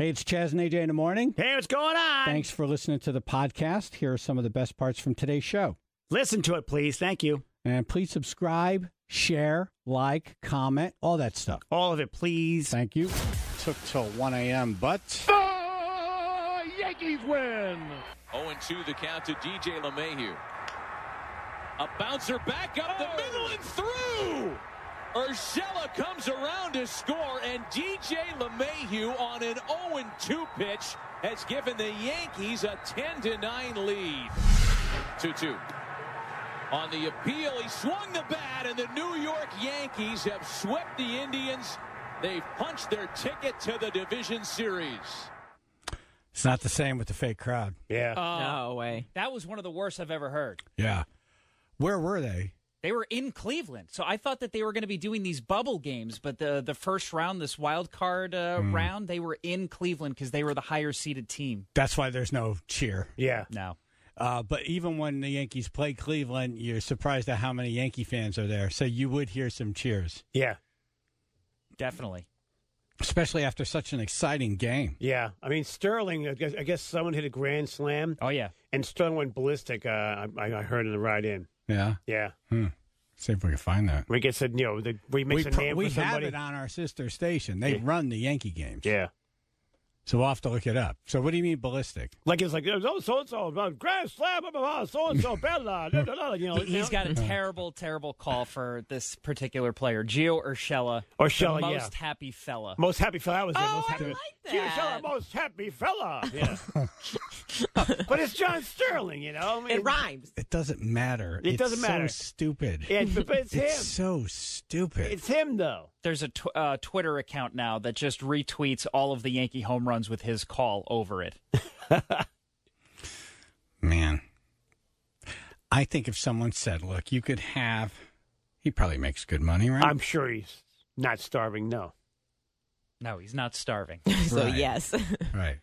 Hey, it's Chaz and AJ in the morning. Hey, what's going on? Thanks for listening to the podcast. Here are some of the best parts from today's show. Listen to it, please. Thank you. And please subscribe, share, like, comment, all that stuff. All of it, please. Thank you. Took till 1 a.m., but... Yankees win. 0-2 the count to DJ LeMahieu. A bouncer back up the middle and through. Urshela comes around to score, and DJ LeMahieu on an 0-2 pitch has given the Yankees a 10-9 lead. 2-2. On the appeal, he swung the bat, and the New York Yankees have swept the Indians. They've punched their ticket to the division series. It's not the same with the fake crowd. Yeah. No way. That was one of the worst I've ever heard. Yeah. Where were they? They were in Cleveland. So I thought that they were going to be doing these bubble games, but the first round, this wild card round, they were in Cleveland because they were the higher-seeded team. That's why there's no cheer. Yeah. No. But even when the Yankees play Cleveland, you're surprised at how many Yankee fans are there. So you would hear some cheers. Yeah. Definitely. Especially after such an exciting game. Yeah. I mean, Sterling, I guess someone hit a grand slam. Oh, yeah. And Sterling went ballistic, I heard in the ride in. Yeah? Yeah. See if we can find that. We get said, we make a name we for somebody. have it on our sister station. They run the Yankee games. Yeah. So we'll have to look it up. So what do you mean ballistic? Like it's like, oh, so-and-so, grand slam, blah, blah, blah, so-and-so, blah, blah, blah, He's got a terrible, terrible call for this particular player, Gio Urshela. Urshela, the yeah. most happy fella. Most happy fella. I was there. Oh, Most happy I like Gio that. Urshela, most happy fella. Yeah. But it's John Sterling, I mean, It rhymes. It doesn't matter. It doesn't matter. It's so stupid. But it's him. It's so stupid. It's him, though. There's a Twitter account now that just retweets all of the Yankee home runs with his call over it. Man. I think if someone said, look, you could have... He probably makes good money, right? I'm sure he's not starving, no. No, he's not starving. So, Right. yes. Right.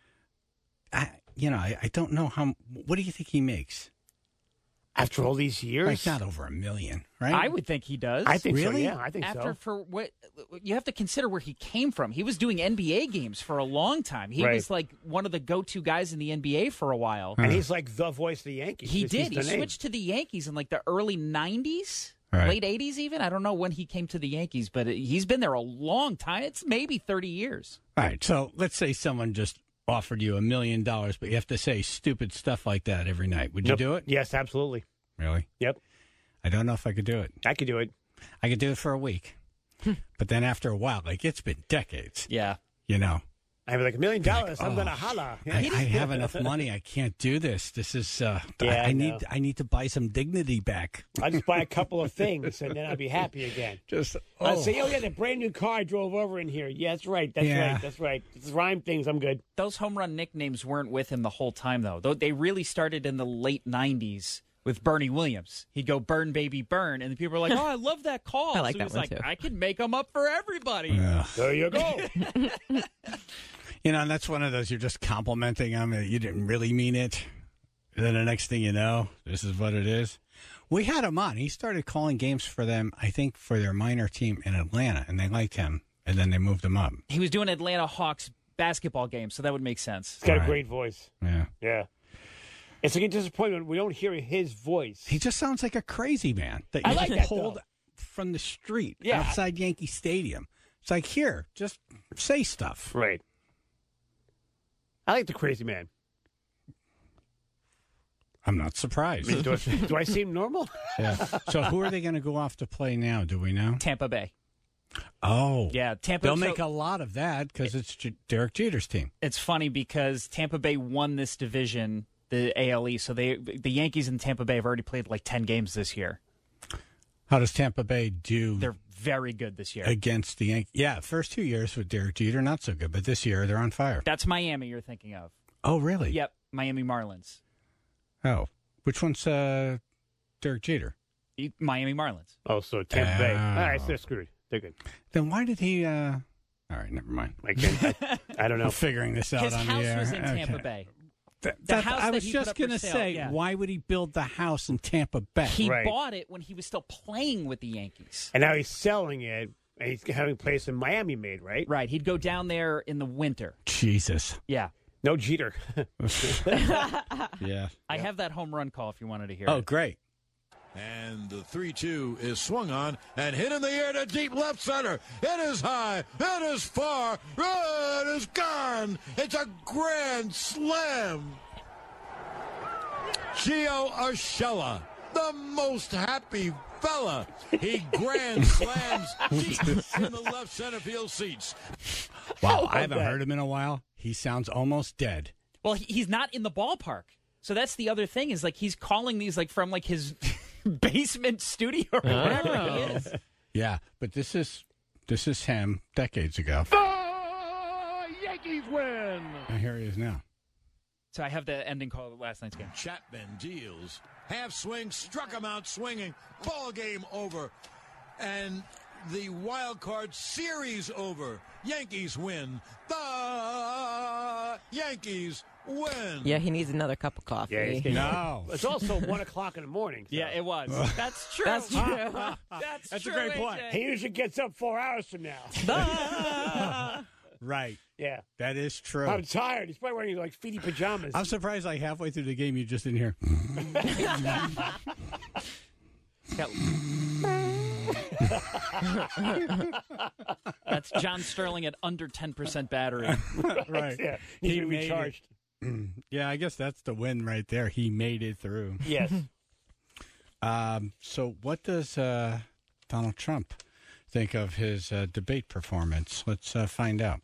I don't know how... What do you think he makes? After all these years? Like, not over $1 million, right? I would think he does. I think Really? so, yeah. I think After so. for what you have to consider where he came from. He was doing NBA games for a long time. He Right. was like one of the go-to guys in the NBA for a while. And he's like the voice of the Yankees. He He's did. the He name. switched to the Yankees in like the early 90s, Right. late 80s even. I don't know when he came to the Yankees, but he's been there a long time. It's maybe 30 years. All right, so let's say someone just offered you $1 million, but you have to say stupid stuff like that every night. Would you Nope. do it? Yes, absolutely. Really? Yep. I don't know if I could do it. I could do it. I could do it for a week. But then after a while, like it's been decades, Yeah. I have like $1 million. Like, I'm oh, going to holla. I have enough money. I can't do this. This is I I know. need to buy some dignity back. I'll just buy a couple of things, and then I'll be happy again. Just I'll say, oh, yeah, the brand new car I drove over in here. Yeah, that's right. That's right. It's rhyme things. I'm good. Those home run nicknames weren't with him the whole time, though. They really started in the late 90s with Bernie Williams. He'd go, burn, baby, burn. And the people were like, oh, I love that call. I like so that he was one, like, too. I can make them up for everybody. There you go. and that's one of those you're just complimenting them. And you didn't really mean it. And then the next thing you know, this is what it is. We had him on. He started calling games for them, I think, for their minor team in Atlanta, and they liked him. And then they moved him up. He was doing Atlanta Hawks basketball games, so that would make sense. He's got Right. a great voice. Yeah. Yeah. It's like a disappointment. We don't hear his voice. He just sounds like a crazy man that I you like just that, pulled though. from the street Yeah. outside Yankee Stadium. It's like, here, just say stuff. Right. I like the crazy man. I'm not surprised. I mean, do I seem normal? Yeah. So who are they going to go off to play now? Do we know? Tampa Bay. Oh. Yeah, Tampa. They'll so make a lot of that because it's Derek Jeter's team. it's funny because Tampa Bay won this division, the ALE, so the Yankees and Tampa Bay have already played like 10 games this year. How does Tampa Bay do They're very good this year. against the Yankees? Yeah, first 2 years with Derek Jeter, not so good. But this year, they're on fire. That's Miami you're thinking of. Oh, really? Yep, Miami Marlins. Oh. Which one's Derek Jeter? Miami Marlins. Oh, so Tampa Bay. Oh. All right, so they're screwed. They're good. Then why did he... All right, never mind. I don't know. I'm figuring this out His on house the air. was in Tampa Okay. Bay. That- house I that was he just put up for going to sale, say, yeah. why would he build the house in Tampa Bay? He Right. bought it when he was still playing with the Yankees. And now he's selling it And he's having a place in Miami made, right? Right. He'd go down there in the winter. Jesus. Yeah. No Jeter. Yeah. I have that home run call if you wanted to hear Oh, it. great. And the 3-2 is swung on and hit in the air to deep left center. It is high. It is far. It is gone. It's a grand slam. Gio Urshela, the most happy fella. He grand slams deep in the left center field seats. Wow, I haven't heard him in a while. He sounds almost dead. Well, he's not in the ballpark. So that's the other thing is, like, he's calling these, like, from, like, his basement studio or whatever he is. Yeah, but this is him decades ago. Yankees win. And here he is now. So I have the ending call of last night's game. Chapman deals. Half swing, struck him out swinging. Ball game over. And the wild card series over. Yankees win. The Yankees win. Yeah, he needs another cup of coffee. Yeah, he's getting- No. It's also 1 o'clock in the morning. So. Yeah, it was. That's true. That's true. That's a true, great point. AJ. He usually gets up 4 hours from now. Right. Yeah. That is true. I'm tired. He's probably wearing, like, feety pajamas. I'm surprised, like, halfway through the game, you just didn't hear. That's John Sterling at under 10% battery. Right. Yeah. He's He been made it. recharged. Yeah, I guess that's the win right there. He made it through. Yes. So what does Donald Trump think of his debate performance? Let's find out.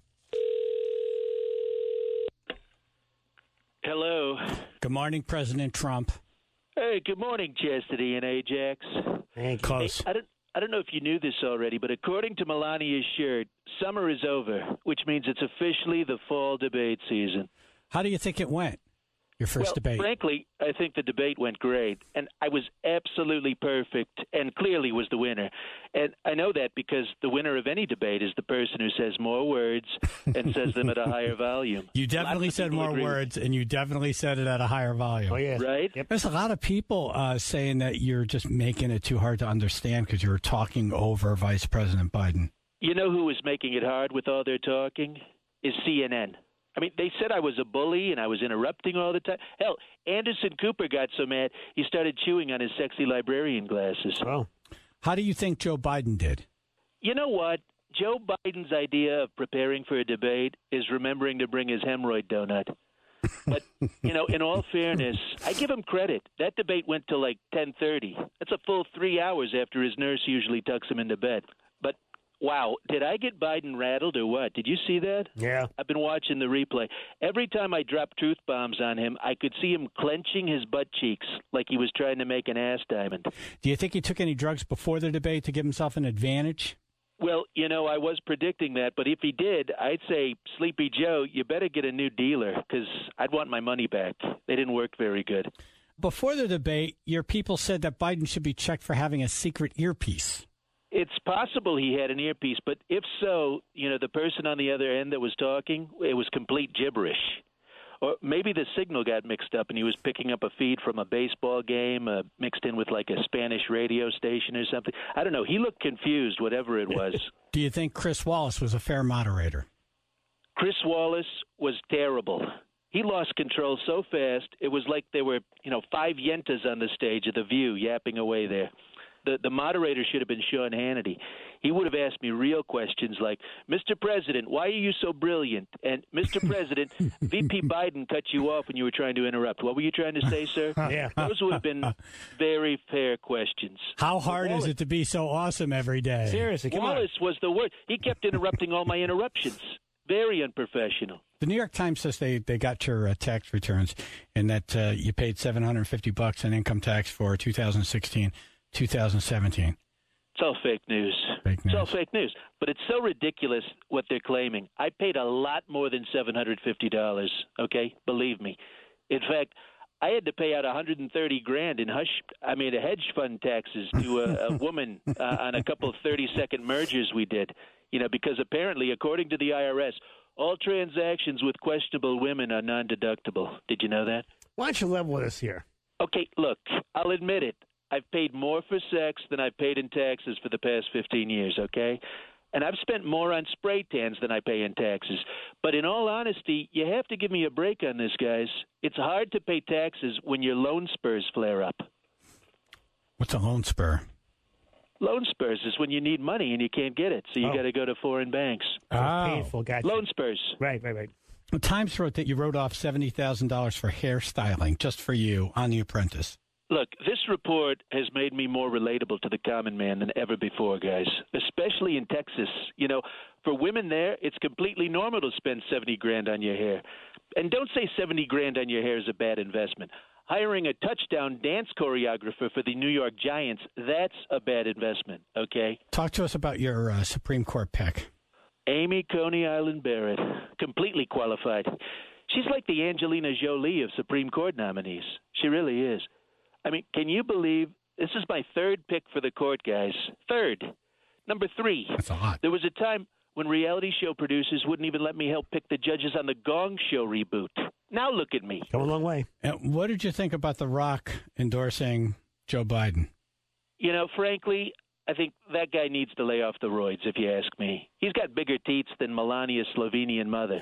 Hello. Good morning, President Trump. Hey, good morning, Chastity and Ajax. Thank you. Close. I don't know if you knew this already, but according to Melania's shirt, summer is over, which means it's officially the fall debate season. How do you think it went? Your first debate. Frankly, I think the debate went great, and I was absolutely perfect and clearly was the winner. And I know that because the winner of any debate is the person who says more words and says them at a higher volume. You definitely Lots of said people more agree with words, and you definitely said it at a higher volume. Oh, yeah. Right? Yep. There's a lot of people saying that you're just making it too hard to understand because you were talking over Vice President Biden. You know who was making it hard with all their talking? Is CNN. I mean, they said I was a bully and I was interrupting all the time. Hell, Anderson Cooper got so mad he started chewing on his sexy librarian glasses. Oh. How do you think Joe Biden did? You know what? Joe Biden's idea of preparing for a debate is remembering to bring his hemorrhoid donut. But, you know, in all fairness, I give him credit. That debate went till like 10:30. That's a full 3 hours after his nurse usually tucks him into bed. But, wow, did I get Biden rattled or what? Did you see that? Yeah. I've been watching the replay. Every time I dropped truth bombs on him, I could see him clenching his butt cheeks like he was trying to make an ass diamond. Do you think he took any drugs before the debate to give himself an advantage? Well, you know, I was predicting that, but if he did, I'd say, Sleepy Joe, you better get a new dealer because I'd want my money back. They didn't work very good. Before the debate, your people said that Biden should be checked for having a secret earpiece. It's possible he had an earpiece, but if so, you know, the person on the other end that was talking, it was complete gibberish. Or maybe the signal got mixed up and he was picking up a feed from a baseball game mixed in with like a Spanish radio station or something. I don't know. He looked confused, whatever it was. Do you think Chris Wallace was a fair moderator? Chris Wallace was terrible. He lost control so fast, it was like there were, you know, 5 yentas on the stage of The View yapping away there. The moderator should have been Sean Hannity. He would have asked me real questions like, Mr. President, why are you so brilliant? And, Mr. President, VP Biden cut you off when you were trying to interrupt. What were you trying to say, sir? Yeah. Those would have been very fair questions. How hard is it to be so awesome every day? Seriously, come on. Wallace was the word. He kept interrupting all my interruptions. Very unprofessional. The New York Times says they got your tax returns and that you paid $750 in income tax for 2016, 2017. It's all fake news. Fake news. It's all fake news. But it's so ridiculous what they're claiming. I paid a lot more than $750, okay? Believe me. In fact, I had to pay out $130,000 in hedge fund taxes to a woman on a couple of 30-second mergers we did. You know, because apparently, according to the IRS, all transactions with questionable women are non-deductible. Did you know that? Why don't you level with us here? Okay, look, I'll admit it. I've paid more for sex than I've paid in taxes for the past 15 years, okay? And I've spent more on spray tans than I pay in taxes. But in all honesty, you have to give me a break on this, guys. It's hard to pay taxes when your loan spurs flare up. What's a loan spur? Loan spurs is when you need money and you can't get it, so you got to go to foreign banks. Painful, gotcha. Loan spurs. Right. Times wrote that you wrote off $70,000 for hairstyling just for you on The Apprentice. Look, this report has made me more relatable to the common man than ever before, guys, especially in Texas. You know, for women there, it's completely normal to spend $70,000 on your hair. And don't say $70,000 on your hair is a bad investment. Hiring a touchdown dance choreographer for the New York Giants, that's a bad investment, okay? Talk to us about your Supreme Court pick. Amy Coney Island Barrett, completely qualified. She's like the Angelina Jolie of Supreme Court nominees. She really is. I mean, can you believe this is my third pick for the court, guys? Third. Number 3. That's a lot. There was a time when reality show producers wouldn't even let me help pick the judges on the Gong Show reboot. Now look at me. Come a long way. And what did you think about The Rock endorsing Joe Biden? You know, frankly, I think that guy needs to lay off the roids, if you ask me. He's got bigger teats than Melania's Slovenian mother.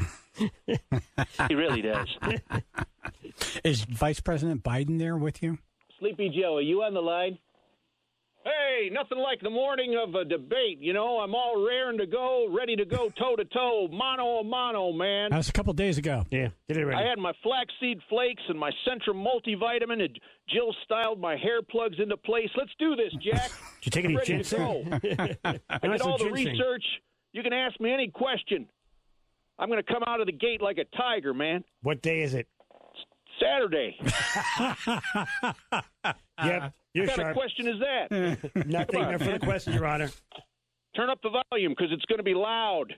He really does. Is Vice President Biden there with you? Sleepy Joe, are you on the line? Hey, nothing like the morning of a debate. You know, I'm all raring to go, ready to go toe-to-toe, mano-a-mano, man. That was a couple days ago. Yeah, did it already. I had my flaxseed flakes and my Centrum multivitamin, and Jill styled my hair plugs into place. Let's do this, Jack. Did you take any ready ginseng? to go. I did all the research. You can ask me any question. I'm going to come out of the gate like a tiger, man. What day is it? Saturday. Yep, you're What kind sharp. of question is that? Nothing. No further questions, Your Honor. Turn up the volume because it's going to be loud.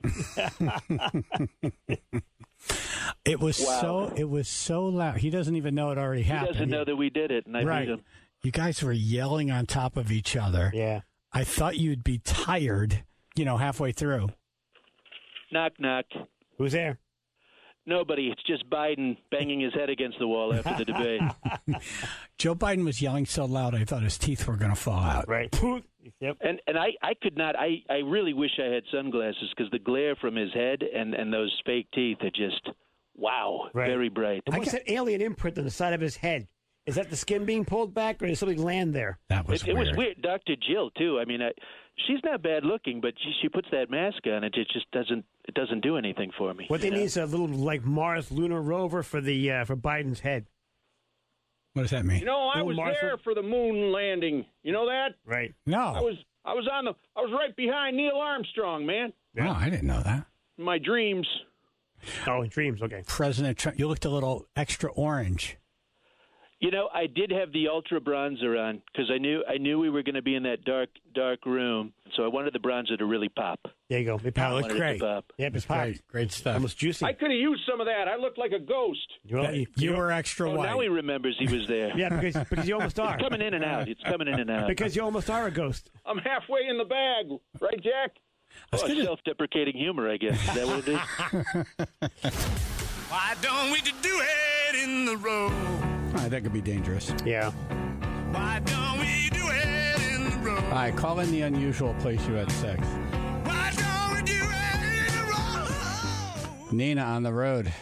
It was so loud. He doesn't even know it already He happened. doesn't know that we did it, and I Right. beat him. You guys were yelling on top of each other. Yeah. I thought you'd be tired, halfway through. Knock, knock. Who's there? Nobody. It's just Biden banging his head against the wall after the debate. Joe Biden was yelling so loud I thought his teeth were going to fall out. Right. Yep. And I could not. I really wish I had sunglasses because the glare from his head and those fake teeth are just, wow, Right. very bright. And what's that alien imprint on the side of his head? Is that the skin being pulled back, or did something land there? That was It was weird. Dr. Jill, too. I mean, she's not bad looking, but she puts that mask on. It just doesn't do anything for me. What they need is a little like Mars lunar rover for Biden's head. What does that mean? You know, I was there for the moon landing. You know that? Right. No. I was right behind Neil Armstrong, man. No, I didn't know that. In my dreams. Oh, in dreams. Okay. President Trump, you looked a little extra orange. You know, I did have the ultra bronzer on because I knew we were going to be in that dark room, so I wanted the bronzer to really pop. There you go. It That looked Wanted it to great. pop. Yep, it's popped. Great stuff. Almost juicy. I could have used some of that. I looked like a ghost. You were extra Oh, white. now he remembers he was there. Yeah, because you almost are. It's coming in and out. It's coming in and out. Because you almost are a ghost. I'm halfway in the bag, right, Jack? Oh, it's self-deprecating humor, I guess. Is that what it is? Why don't we do it in the road? That could be dangerous. Yeah. Why don't we do it in the road? All right, call in the unusual place you had sex. Why don't we do it in the road? Nina on the road.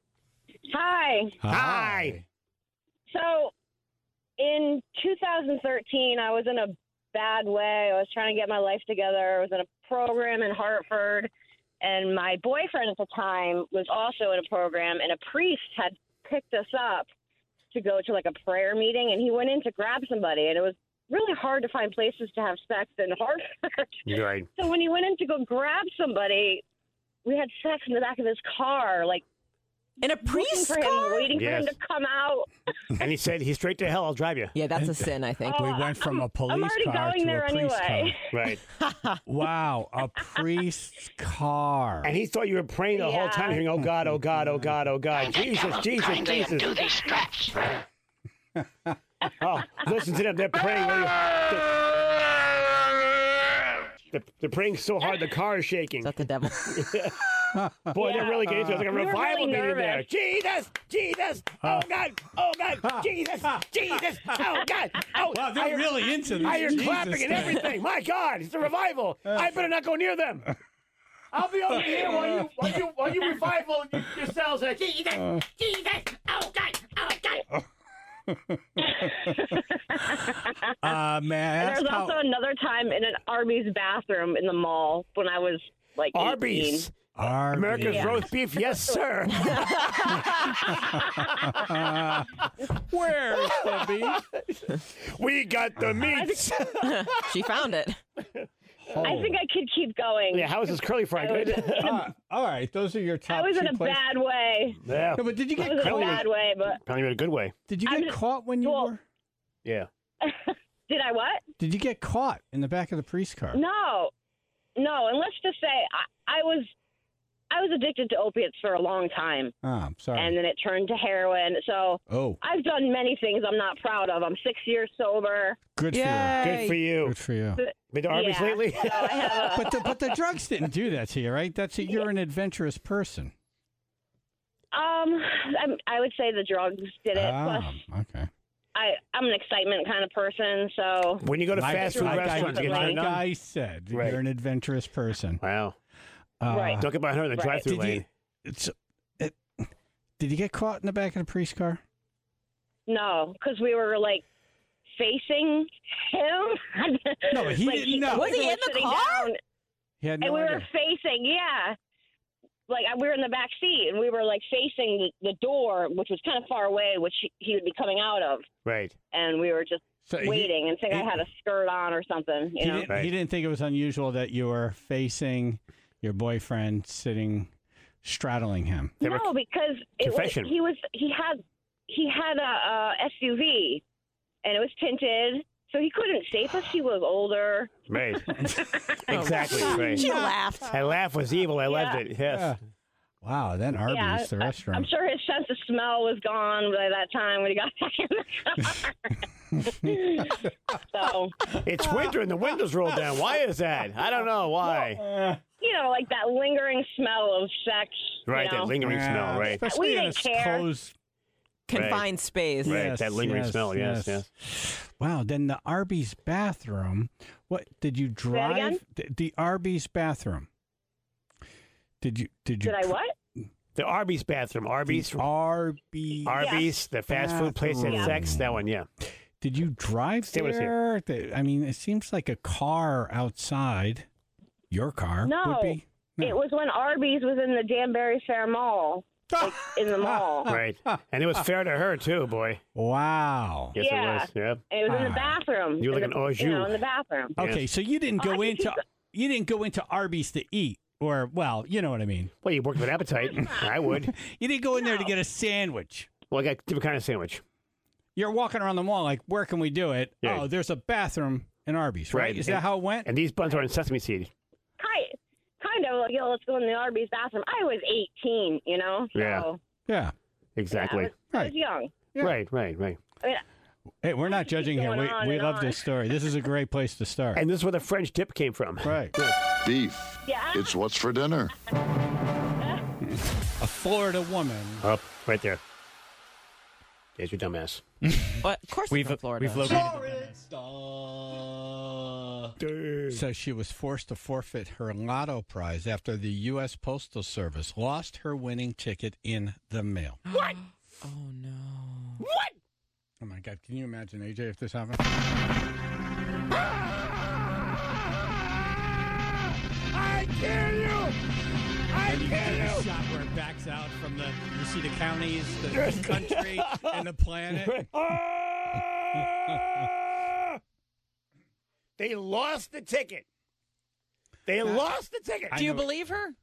Hi. Hi. So in 2013, I was in a bad way. I was trying to get my life together. I was in a program in Hartford, and my boyfriend at the time was also in a program, and a priest had picked us up to go to like a prayer meeting, and he went in to grab somebody, and it was really hard to find places to have sex in Hartford. You're right. So when he went in to go grab somebody, we had sex in the back of his car, like in a looking priest's for him, car? waiting for him Yes. to come out. And he said, he's straight to hell. I'll drive you. Yeah, that's a sin, I think. Oh, We went from a police I'm already car going to there a priest anyway. Right. car. Wow, a priest's car. And he thought you were praying the whole time, hearing, oh, God, oh, God, oh, God, oh, God. Jesus, Jesus, Jesus. Oh, listen to them. They're praying. They're praying so hard the car is shaking. Is that the devil? Boy, they're really getting into it. It's like a We were revival really meeting there. nervous. Jesus! Jesus! Oh, God! Oh, God! Jesus! Jesus! Oh, God! Oh, Wow, they're really into this. I hear Jesus clapping and thing. everything. My God, it's a revival. I better not go near them. I'll be over here while you revival yourselves. Jesus! Jesus! Oh, God! Oh, God! May I ask There's how also another time in an Arby's bathroom in the mall when I was like 18. Arby's. Arby's. America's roast beef, yes, sir. Where's the beef? We got the meats. She found it. I think I could keep going. Yeah, how is this curly fry good? All right, those are your top. I was in two a places. bad way. Yeah. No, but did you I get was in a caught? bad way, but Apparently in a good way. Did you get caught when you were? Yeah. did I what? Did you get caught in the back of the police car? No, and let's just say I was addicted to opiates for a long time, Oh, I'm sorry. and then it turned to heroin. So Oh. I've done many things I'm not proud of. I'm 6 years sober. Good Good for you. Good for you. Been to Arby's Yeah, lately? so I have a, But the drugs didn't do that to you, right? You're an adventurous person. I would say the drugs did it. Plus, Okay. I'm an excitement kind of person, so When you go to fast food like restaurants, you get turned on. I said, Right. you're an adventurous person. Wow. Right. Don't get behind her in the Right. drive-through Did you, lane. did you get caught in the back of the police car? no, because we were like facing him. No, he Like, didn't know. Was he in the sitting car? down, He had no and we idea. were facing, yeah. Like we were in the back seat, and we were like facing the door, which was kind of far away, which he would be coming out of, Right. and we were just So waiting and think I had a skirt on or something, you know. Right. He didn't think it was unusual that you were facing your boyfriend sitting, straddling him. They were- No, because it was, Confession. he had a SUV, and it was tinted, so he couldn't save us. He was older. Right. Exactly. Right. She laughed. That laugh was evil. I loved it. Yes. Yeah. Wow, then Arby's, Yeah, the restaurant. I'm sure his sense of smell was gone by that time when he got back in the car. So, It's winter and the windows rolled down. Why is that? I don't know why. you know, like that lingering smell of sex. Right, you know? that lingering smell. Right. Especially We in a didn't care. closed. Confined space. Right. Yes, That lingering yes, smell. Yes. yes. Yes. Wow, then the Arby's bathroom. What did you drive? again? The Arby's bathroom. Did you? Did I what? The Arby's bathroom. Arby's. Arby's. Arby's, the fast food place that bathroom. sex. That one, yeah. Did you drive Stay with us here. there? I mean, it seems like a car outside. Your car No, would be. it was when Arby's was in the Danbury Fair Mall, like in the mall. Right. And it was fair to her, too, boy. Wow. Yes, Yeah. it was. Yeah. And it was in the bathroom. You were like in an the, au jus. you know, in the bathroom. Okay, so you didn't go you didn't go into Arby's to eat, or well, you know what I mean. Well, you worked with appetite. I would. You didn't go in there to get a sandwich. Well, I got a different kind of sandwich. You're walking around the mall like, where can we do it? Yeah. Oh, there's a bathroom in Arby's, right? Right. Is that how it went? And these buns are in sesame seed. Kind of like, you know, let's go in the Arby's bathroom. I was 18, you know? So, Yeah. Yeah. Exactly. I was young. Yeah. Right. I mean, Hey, we're not judging here. going on We and love on. this story. This is a great place to start. And this is where the French dip came from. Right. Beef. yeah. It's what's for dinner. A Florida woman. Up, right there. There's your dumbass. But of course, We've from Florida. we've located. So she was forced to forfeit her lotto prize after the U.S. Postal Service lost her winning ticket in the mail. What? Oh no! What? Oh, my God. Can you imagine, AJ, if this happened? I kill you! I And you kill get a you! shot where it backs out from you see the counties, the country, and the planet. Ah! They lost the ticket. They lost the ticket. Do you believe her?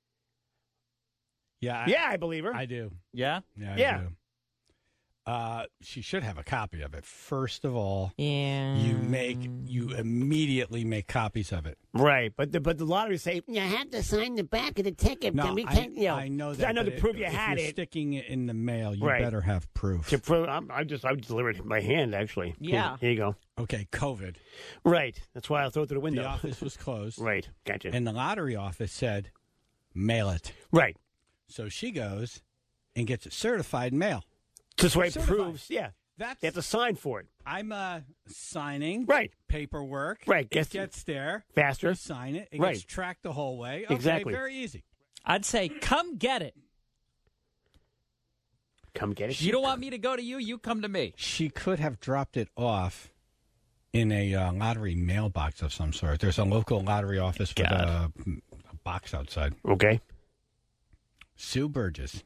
Yeah. Yeah, I believe her. I do. Yeah. Yeah. I Yeah. do. She should have a copy of it. First of all, Yeah. you immediately make copies of it. Right, but the lottery say you have to sign the back of the ticket. No, we can't, you know, I know that. I know to but prove you if had you're it. sticking it in the mail, you Right. better have proof. To prove, I would deliver it by hand. Actually, Yeah. Here you go. Okay, COVID. Right, that's why I'll throw it through the window. The office was closed. Right, gotcha. And the lottery office said, mail it. Right. So she goes and gets it certified mail. This way it Certified. proves, they have to sign for it. I'm signing Right. paperwork. Right. It gets there. Faster. You sign it. It Right. gets tracked the whole way. Okay, Exactly. very easy. I'd say, come get it. Come get it. You don't want me to go to you, you come to me. She could have dropped it off in a lottery mailbox of some sort. There's a local lottery office with a box outside. Okay. Sue Burgess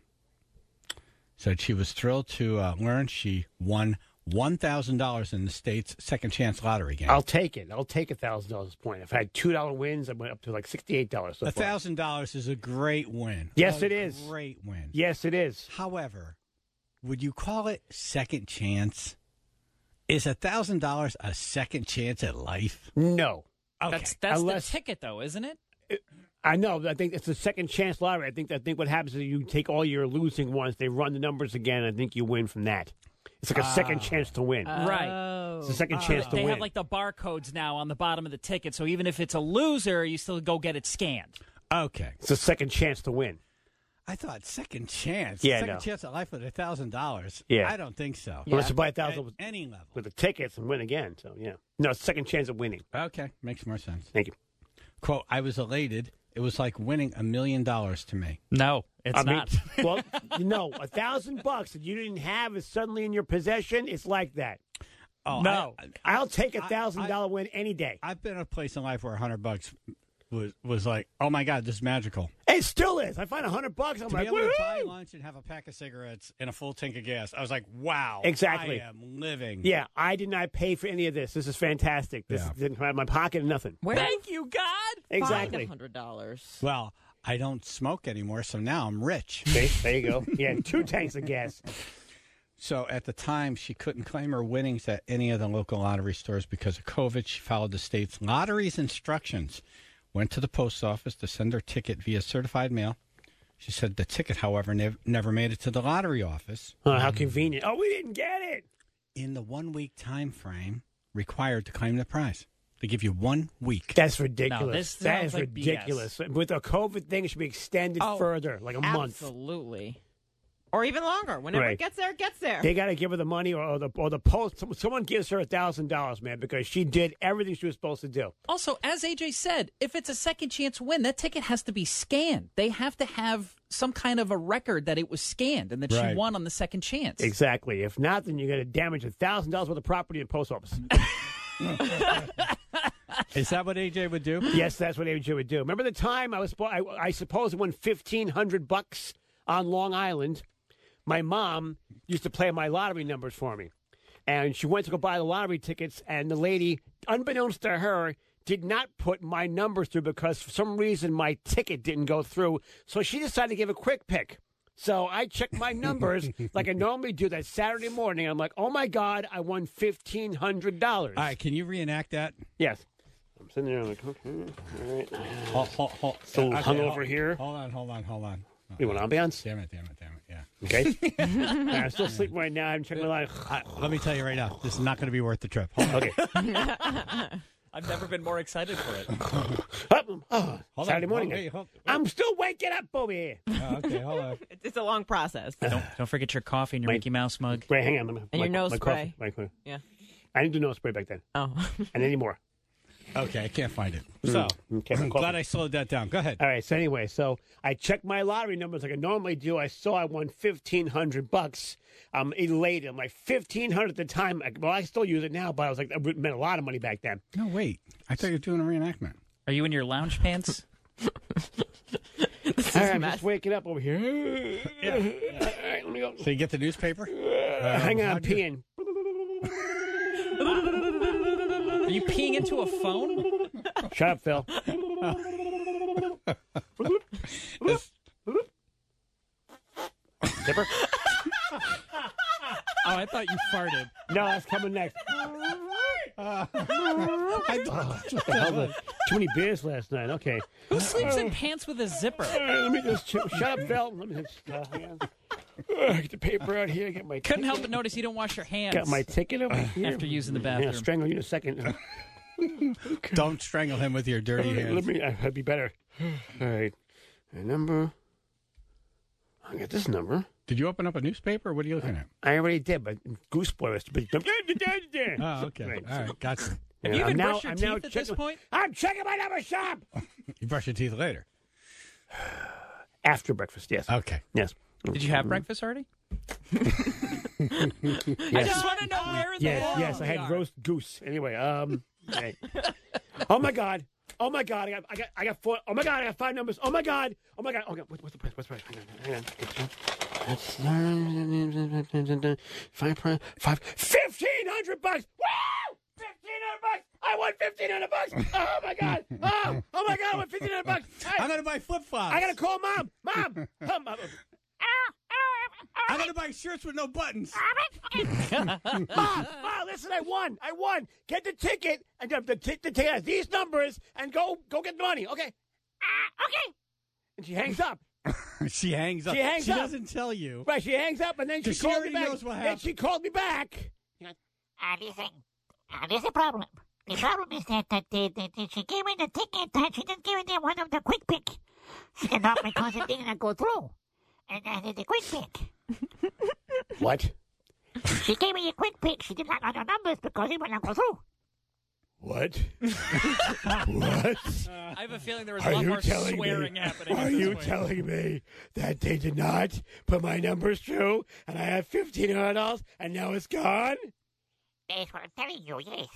said she was thrilled to learn she won $1,000 in the state's second chance lottery game. I'll take it. I'll take $1,000 point. If I had $2 wins, I went up to like $68 so far. $1,000 is a great win. Yes, it is. Great win. Yes, it is. However, would you call it second chance? Is $1,000 a second chance at life? No. Okay. That's Unless- the ticket, though, isn't it? I know. I think it's a second chance lottery. I think what happens is you take all your losing ones, they run the numbers again, and I think you win from that. It's like a second chance to win. Right. It's a second chance to They win. have like the barcodes now on the bottom of the ticket, so even if it's a loser, you still go get it scanned. Okay. It's a second chance to win. I thought second chance. Yeah, second no. chance at life with $1,000. Yeah. I don't think so. Unless you buy At $1,000 any level. with the tickets and win again. So, yeah. No, it's a second chance of winning. Okay, makes more sense. Thank you. Quote, I was elated. It was like winning $1 million to me. No, it's not. Well, no, $1,000 that you didn't have is suddenly in your possession. It's like that. Oh, No, I'll take $1,000 win any day. I've been in a place in life where $100 was like, oh my God, this is magical. It still is. I find $100. I'm To like, be able to buy woohoo! lunch and have a pack of cigarettes and a full tank of gas, I was like, wow. Exactly. I am living. Yeah, I did not pay for any of this. This is fantastic. This Yeah. didn't come out of my pocket, nothing. Thank you, God. Exactly. $100. Well, I don't smoke anymore, so now I'm rich. See, there you go. Yeah, 2 tanks of gas. So at the time, she couldn't claim her winnings at any of the local lottery stores because of COVID. She followed the state's lottery's instructions, went to the post office to send her ticket via certified mail. She said the ticket, however, never made it to the lottery office. Oh, how convenient. Oh, we didn't get it. In the 1 week time frame required to claim the prize. They give you 1 week. That's ridiculous. No, this that sounds is like ridiculous. With the COVID thing, it should be extended further, like a month. Absolutely. Or even longer. Whenever Right. it gets there, it gets there. They got to give her the money, or the post. Someone gives her $1,000, man, because she did everything she was supposed to do. Also, as AJ said, if it's a second chance win, that ticket has to be scanned. They have to have some kind of a record that it was scanned and that Right. she won on the second chance. Exactly. If not, then you're going to damage $1,000 worth of property in the post office. Is that what AJ would do? Yes, that's what AJ would do. Remember the time I suppose I won $1,500 on Long Island. My mom used to play my lottery numbers for me. And she went to go buy the lottery tickets, and the lady, unbeknownst to her, did not put my numbers through because for some reason my ticket didn't go through. So she decided to give a quick pick. So I checked my numbers like I normally do that Saturday morning. I'm like, oh, my God, I won $1,500. All right, can you reenact that? Yes. I'm sitting there like, okay, all right. Hold. Still Okay, hungover here. Hold on. You want ambiance? Damn it, yeah. Okay. I'm still sleeping right now. I'm checking my life. Let me tell you right now, this is not going to be worth the trip. Hold on. Okay. I've never been more excited for it. Hold Saturday on, morning. hold- wait, hold- I'm still waking up over here. Okay, hold on. It's a long process. Don't forget your coffee and your Wait. Mickey Mouse mug. Wait, hang on. And your nose spray. Yeah. Yeah. I didn't do nose spray back then. Oh. And anymore. Okay, I can't find it. So, Okay, I'm glad I slowed that down. Go ahead. All right. So anyway, so I checked my lottery numbers like I normally do. I saw I won $1,500. I'm elated. I'm like $1,500 at the time. Well, I still use it now, but I was like, it meant a lot of money back then. No, wait. I thought you were doing a reenactment. Are you in your lounge pants? All right, I'm just waking up over here. All right, let me go. So you get the newspaper? Hang on, I'm peeing. Are you peeing into a phone? Shut up, Phil. Zipper? Oh, I thought you farted. No, that's coming next. Too many beers last night. Okay. Who sleeps in pants with a zipper? Let me just shut up, Phil. Let me just hang on. Get the paper out here. Get my Couldn't help ticket. but notice you don't wash your hands Got my ticket over here. after using the Yeah, bathroom. strangle you in a second. Don't strangle him with your dirty hands. Let me. That'd be better. All right. A number. I got this number. Did you open up a newspaper? What are you looking at? I already did, but Goose Boy was. Oh, okay. Right. All right. Gotcha. Have you even brushed your I'm teeth now at this checking- point? I'm checking my number shop. You brush your teeth later. After breakfast, yes. Okay. Yes. Did you have breakfast already? I just want to know where the hell Yes, I we had are. roast goose. Anyway, right. Oh my god. I got four. Oh my god, I got 5 numbers. Oh my god. Okay, what's the price? Hang on. 5 $1,500. Woo! $1,500. I won $1,500. Oh my god. Oh my god, I won $1,500. I'm going to buy flip-flops. I got to call mom. Mom. I'm going to buy shirts with no buttons. Mom, listen, I won. Get the ticket and the ticket has these numbers and go get the money. Okay. Okay. And she hangs up. She hangs up. She hangs up. Doesn't tell you. Right, she hangs up and then she She calls me already back. knows what Then happened. she called me back. Listen, there's a problem. The problem is that she gave me the ticket and she didn't give me one of the quick pick. She did not because it didn't go through. And the quick pick. What? She gave me a quick pick. She did not know the numbers because it would not go through. What? What? I have a feeling there was Are a lot you more telling swearing me? happening. Are at this you point. telling me that they did not put my numbers through and I have $1,500 and now it's gone? That's what I'm telling you, yes.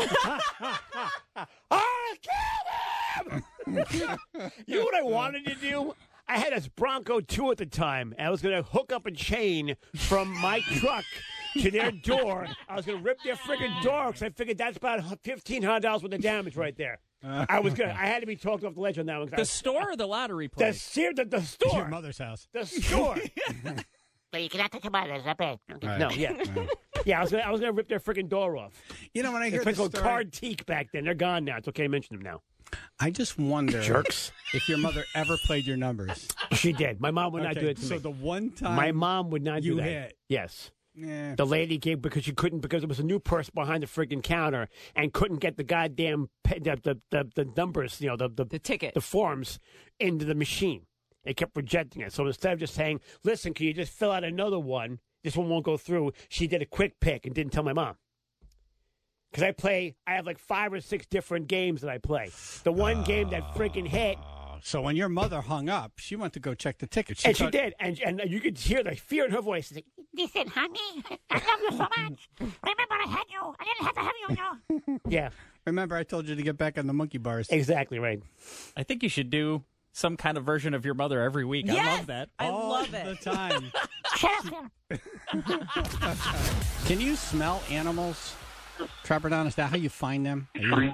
Oh, kill him! You know what I wanted to do? I had this Bronco 2 at the time, and I was going to hook up a chain from my truck to their door. I was going to rip their friggin' door because I figured that's about $1,500 worth of damage right there. I had to be talked off the ledge on that one. The store or the lottery The place? store. Your mother's house. The store. So you cannot touch your mother, is that bad? Okay. No, yeah. Yeah, I was gonna rip their friggin' door off. You know, when I hear It's this called story, Card Teak back then. They're gone now. It's okay to mention them now. I just wonder Jerks. if your mother ever played your numbers. She did. My mom would not do it to so me. the one time My mom would not you do that. hit. Yes. Yeah. The lady gave because she couldn't because there was a new person behind the friggin' counter and couldn't get the goddamn the numbers, you know, the ticket, the forms into the machine. They kept rejecting it. So instead of just saying, "Listen, can you just fill out another one? This one won't go through." She did a quick pick and didn't tell my mom. Because I have like 5 or 6 different games that I play. The one game that friggin' hit. So when your mother hung up, she went to go check the ticket. She did, and you could hear the fear in her voice. She's like, Listen, honey, I love you so much. Remember, I had you. I didn't have to have you, you know. yeah. Remember, I told you to get back on the monkey bars. Exactly right. I think you should do some kind of version of your mother every week. I Yes! love that. I All love it. the time. Shut up, Can you smell animals? Trapper Don, is that how you find them?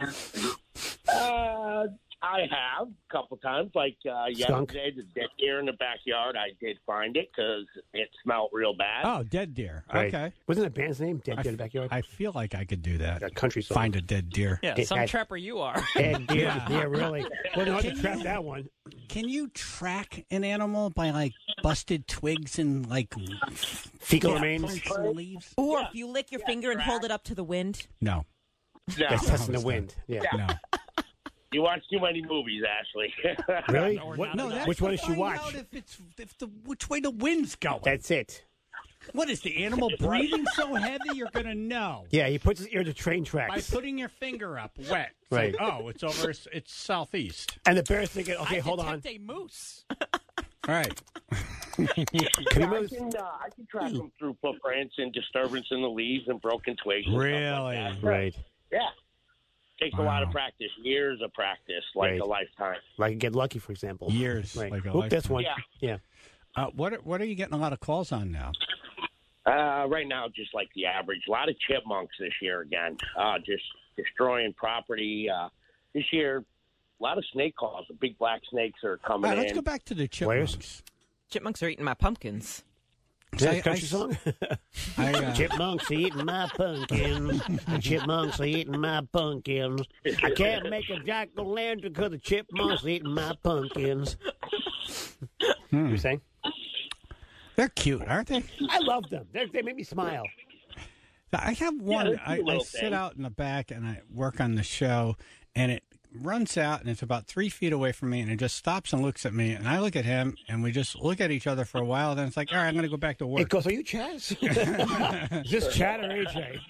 I have a couple times. Like yesterday, the dead deer in the backyard, I did find it because it smelled real bad. Oh, dead deer. Right. Okay. Wasn't that band's name? Dead Deer in the Backyard? I feel like I could do that. That country song. Find a dead deer. Yeah, some trapper you are. Dead Deer. Yeah, really. Wouldn't have to Can trap you- that one. Can you track an animal by like busted twigs and like Fecal yeah, remains? trunks and leaves? Or if you lick your finger and hold it up to the wind. No. No, That's testing the wind. Yeah. No. you watch too many movies, Ashley. Really? Or What, not at all. which one does she Find watch? out which way the wind's going. That's it. What is the animal breathing so heavy? You're gonna know Yeah, he puts his ear to train by tracks. putting your finger up, wet. It's Right. like, oh, it's over. It's southeast. And the bear's thinking, okay, I hold on. detect a moose. All right. Can you move? I can track them through footprints and disturbance in the leaves and broken twigs. and stuff Really? like that. Right. Yeah. Takes a lot of Wow. practice, years of practice, like Right. a lifetime. Like Get Lucky, for example. Years, Right. like a Oop, that's lifetime. one. Yeah. What are you getting a lot of calls on now? Right now, just like the average. A lot of chipmunks this year again. Just destroying property. This year, a lot of snake calls. The big black snakes are All coming right, let's in. go back to the chipmunks. Chipmunks are eating my pumpkins. Is that I- a country I- song? Chipmunks are eating my pumpkins. The chipmunks are eating my pumpkins. I can't make a jack-o'-lantern because the chipmunks are eating my pumpkins. You saying? They're cute, aren't they? I love them. They make me smile. I have one. they're cute I little sit things. out in the back and I work on the show, and runs out, and it's about 3 feet away from me, and it just stops and looks at me, and I look at him, and we just look at each other for a while. Then it's like, all right, I'm going to go back to work. It goes, are you Chaz? Is this Chad or AJ?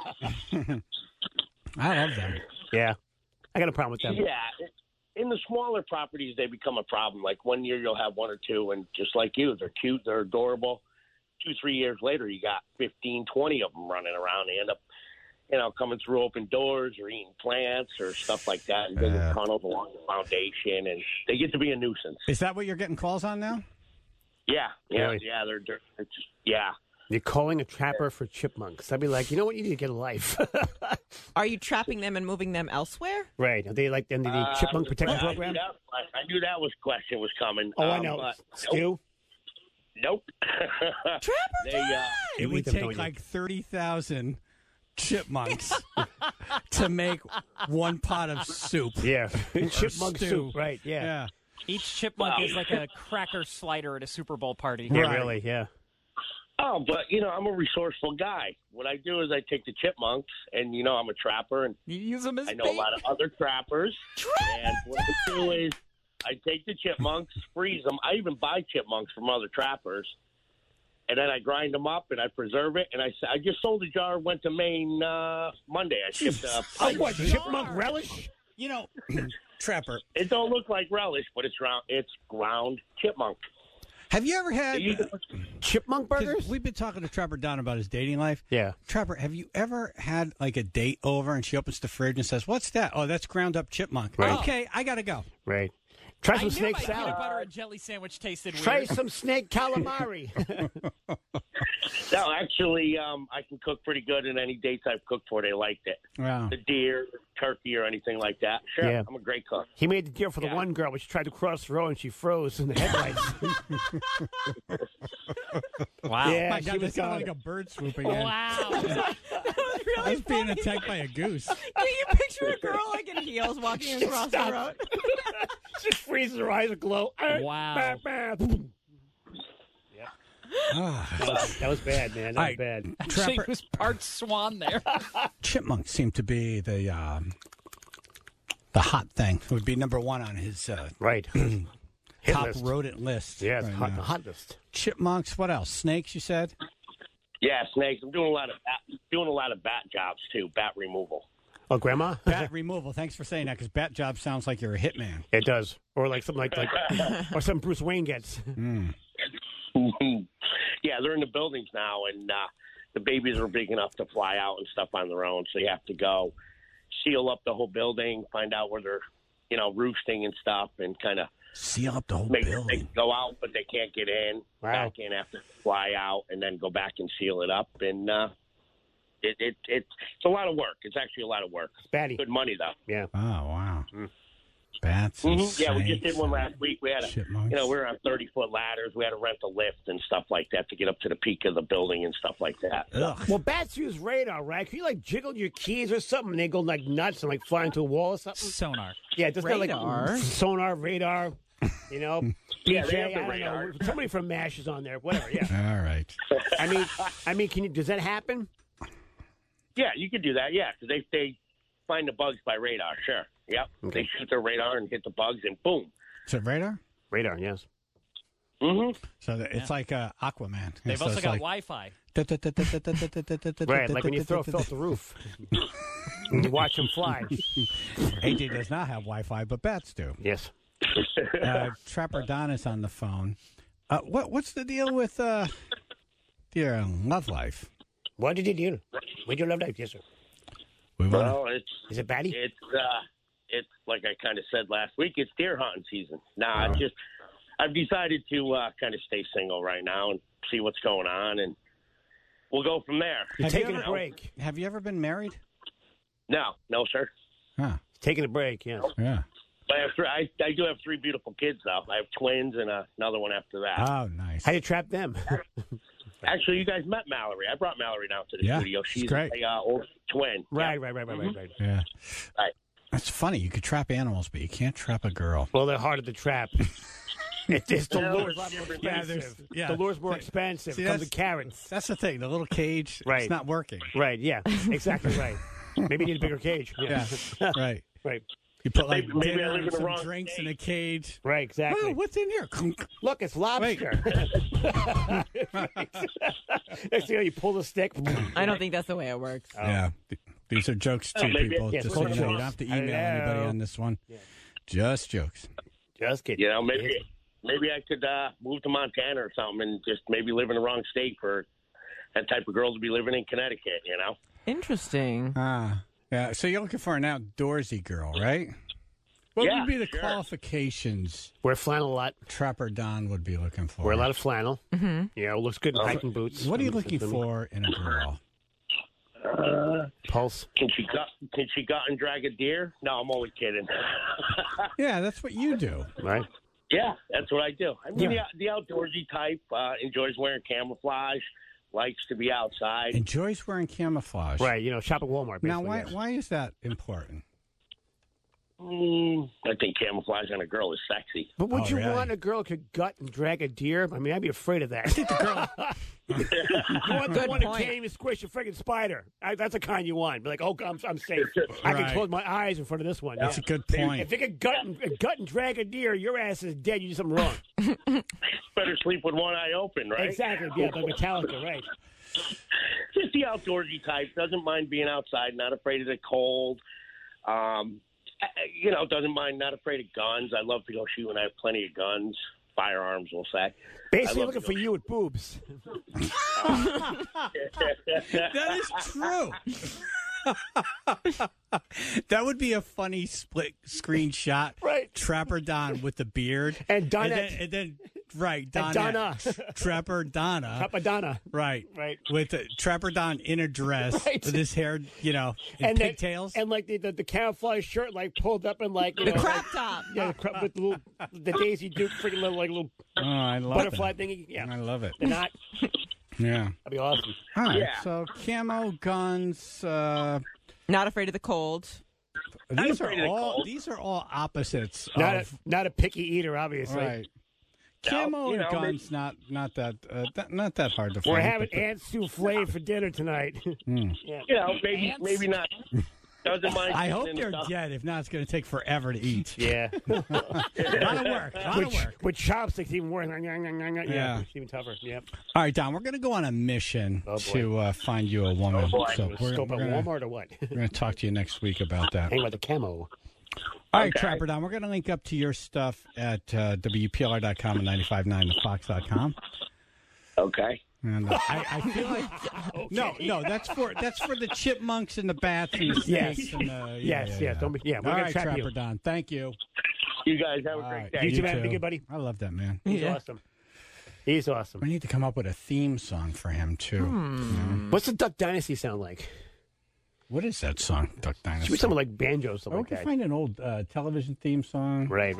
I love them. Yeah. I got a problem with them. Yeah. In the smaller properties, they become a problem. Like 1 year you'll have 1 or 2, and just like you, they're cute, they're adorable. 2-3 years later, you got 15, 20 of them running around. They end up, coming through open doors or eating plants or stuff like that, and digging tunnels along the foundation, and they get to be a nuisance. Is that what you're getting calls on now? Yeah. Really? Yeah, they're just, yeah. You're calling a trapper for chipmunks. I'd be like, you know what? You need to get a life. Are you trapping them and moving them elsewhere? Right. Are they like in the chipmunk protection program? I knew that question was coming. Oh, I know. Stu? Nope. Trapper It would take like 30,000 chipmunks to make 1 pot of soup. Yeah. Chipmunk stew. soup. Right, yeah. Each chipmunk is like a cracker slider at a Super Bowl party. Yeah, really, yeah. Oh, but, I'm a resourceful guy. What I do is I take the chipmunks, and, I'm a trapper, and you use them as I know bait. a lot of other trappers. And what I do is I take the chipmunks, freeze them. I even buy chipmunks from other trappers, and then I grind them up, and I preserve it. And I just sold a jar, went to Maine Monday. I shipped what, chipmunk relish? Trapper. It don't look like relish, but it's ground chipmunk. Have you ever had chipmunk burgers? We've been talking to Trapper Don about his dating life. Yeah. Trapper, have you ever had like a date over and she opens the fridge and says, "What's that?" "Oh, that's ground up chipmunk." Right. Okay, I got to go. Right. Try some I knew snake my salad. peanut butter and jelly sandwich tasted weird. Try some snake calamari. No, actually, I can cook pretty good, and any dates I've cooked for, they liked it. Wow. The deer, turkey, or anything like that. Sure, Yeah. I'm a great cook. He made the deal for the one girl, but she tried to cross the road and she froze in the headlights. Wow. Yeah, My she God, was that sounded gone. like a bird swooping in. Wow. I was being attacked by a goose. Can you picture a girl like in heels walking across the road? She freezes her eyes aglow. Wow. That was bad, man. That was bad. Actually, it was part swan there. Chipmunks seem to be the hot thing. It would be number 1 on his Right. top list. rodent list. Yeah, it's right hot, now. the hot list. Chipmunks. What else? Snakes. You said. Yeah, snakes. I'm doing a lot of bat jobs too. Bat removal. Oh, Grandma? Bat removal. Thanks for saying that, because bat job sounds like you're a hitman. It does. Or like something like or something Bruce Wayne gets. Yeah, they're in the buildings now, and the babies are big enough to fly out and stuff on their own. So you have to go seal up the whole building, find out where they're, roosting and stuff, and kind of seal up the whole they building. can go out, but they can't get in. Wow. Back in after they fly out, and then go back and seal it up. And it's a lot of work. It's actually a lot of work. Batty. Good money though. Yeah. Oh wow. Bats. and Yeah, we just snakes did one and last week. We had chipmunks. we were on 30-foot ladders. We had to rent a lift and stuff like that to get up to the peak of the building and stuff like that. Ugh. Well, bats use radar, right? Can you jiggle your keys or something and they go nuts and fly into a wall or something? Sonar. Yeah, just Radar. Sonar, radar, Yeah, BJ, they have I the don't radar. know. Somebody from MASH is on there. Whatever, yeah. All right. I mean, does that happen? Yeah, you could do that. Yeah, because they find the bugs by radar. Sure. Yep. Okay. They shoot their radar and hit the bugs, and boom. Is it radar? Radar, yes. Mm-hmm. So it's like Aquaman. They've So also it's got like- Wi-Fi. Right, like when you throw off the roof. And you watch them fly. AJ does not have Wi-Fi, but bats do. Yes. Trapper Don is on the phone. What's the deal with your love life? What did you do? With your love life, yes, sir. Well, Is it batty? It's like I kind of said last week. It's deer hunting season. Nah, I've decided to kind of stay single right now and see what's going on, and we'll go from there. You're taking a break. Have you ever been married? No, sir. Huh. Taking a break, yes. Yeah. But I do have 3 beautiful kids, though. I have twins and another one after that. Oh, nice. How do you trap them? Actually, you guys met Mallory. I brought Mallory down to the studio. She's great. a old twin. Right. Yeah. Right. That's funny. You could trap animals, but you can't trap a girl. Well, they're harder to trap. The lure's a lot more Yeah, expensive. yeah. The lure's more expensive. See, Comes with carrots. That's the thing. The little cage, Right. it's not working. Right, yeah. Exactly right. Maybe you need a bigger cage. Yeah. Right. Right. You put like Maybe I dinner live and in the some wrong drinks in a state. cage. Right, exactly. Oh, what's in here? Look, it's lobster. Next thing you know, you pull the stick. I don't think that's the way it works. Yeah. These are jokes too, maybe- people. Yes, Just so you know, you jokes. don't have to email Hello. anybody on this one. Just jokes. Just kidding. You know, maybe I could move to Montana or something and just maybe live in the wrong state for that type of girl to be living in Connecticut, you know? Interesting. Yeah. So you're looking for an outdoorsy girl, right? What Yeah, would be the sure. qualifications Wear flannel a lot. Trapper Don would be looking for? Wear a lot of flannel. Mm-hmm. Yeah, looks good in hiking boots. What are you looking for in a girl? Pulse. Can she gut and drag a deer? No, I'm only kidding. Yeah, that's what you do. Right. Yeah, that's what I do. I mean, Yeah. the outdoorsy type enjoys wearing camouflage, likes to be outside. Enjoys wearing camouflage. Right, you know, shop at Walmart. Now, basically, why is that important? I think camouflage on a girl is sexy. But would Oh, you really? want a girl who could gut and drag a deer? I mean, I'd be afraid of that. I think the girl. You want the Good one who point. can't even squish a friggin' spider. That's the kind you want. Be like, oh, I'm safe. I can Right. close my eyes in front of this one. That's Yeah. a good point. If you could gut and drag a deer, your ass is dead. You did something wrong. Better sleep with one eye open, right? Exactly. Yeah, like Metallica, right? Just the outdoorsy type. Doesn't mind being outside. Not afraid of the cold. You know, doesn't mind. Not afraid of guns. I love to go shooting. I have plenty of guns, firearms. We'll say. Basically, I love looking to for go you with boobs. That is true. That would be a funny split screenshot. Right. Trapper Don with the beard. And Donette. And then right, And Donna. Donna. Trapper Donna. Papadonna. Right. Right. With Trapper Don in a dress Right. with his hair, you know, in And then- pigtails. And like the camouflage shirt, like pulled up and like you The know, crop like, top. yeah, with the Daisy Duke freaking little Oh, I love butterfly that. thingy. Yeah, I love it. they're not. Yeah. That'd be awesome. All right. Yeah. So camo, guns. Not afraid of the cold. These afraid of the cold. are all opposites. Not a picky eater, obviously. Right. Camo you know, and guns not that hard to find. We're having but the- ant souffle for dinner tonight. Yeah. You know, maybe not. Doesn't mind. I hope and they're stuff. dead. If not, it's going to take forever to eat. Yeah. A lot of work. A lot of work. With chopsticks, even worse. Yeah, it's even tougher. Yep. All right, Don, we're going to go on a mission Oh, boy. to find you a woman. boy. So we're Scope at going Walmart or what? to talk to you next week about that. Hang about the camo. All right, Okay. Trapper Don, we're going to link up to your stuff at WPLR.com and 95.9thefox.com. Okay. And I feel like no, that's for the chipmunks and the bats and the Yes. snakes and the Yes. Don't be. Yeah, we're All gonna right, trap Trapper you. Don, thank you. You guys have a All great right. day. You too, man. Be good, buddy. I love that man. He's Yeah. awesome. He's awesome. We need to come up with a theme song for him too. What's the Duck Dynasty sound like? What is that song, Duck Dynasty? Should be something like banjo, or something we like can that. find an old television theme song. Right.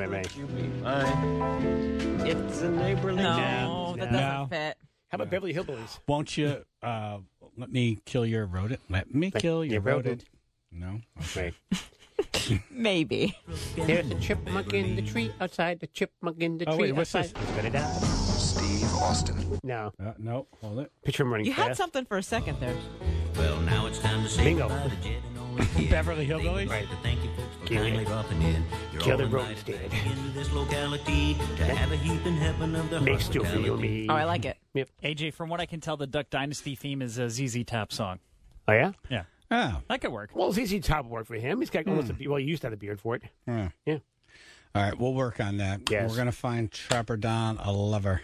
It's a neighborly No, that doesn't No. fit. How about Beverly Hillbillies? Won't you let me kill your rodent? Let me kill your rodent. No? Right. Maybe. There's a chipmunk in the tree outside. The chipmunk in the tree Oh, wait, what's outside. this? It's gonna die. Steve Austin. No. No, hold it. Picture him running You had fast. something for a second there. Well, now it's time to say Bingo. goodbye to Jed and all the kids. Beverly Hillbillies? Right. Thank you folks for Kill kindly it. dropping in. You're Kill all the invited rodents, David. back into this locality to have a heaping heaven of the Make stew for you and hospitality. me. Oh, I like it. Yep. AJ, from what I can tell, the Duck Dynasty theme is a ZZ Top song. Oh yeah. Yeah, Oh. that could work. Well, ZZ Top worked for him. He's got almost he used to have a beard for it. Yeah. Yeah. All right, we'll work on that. Yes. We're going to find Trapper Don a lover.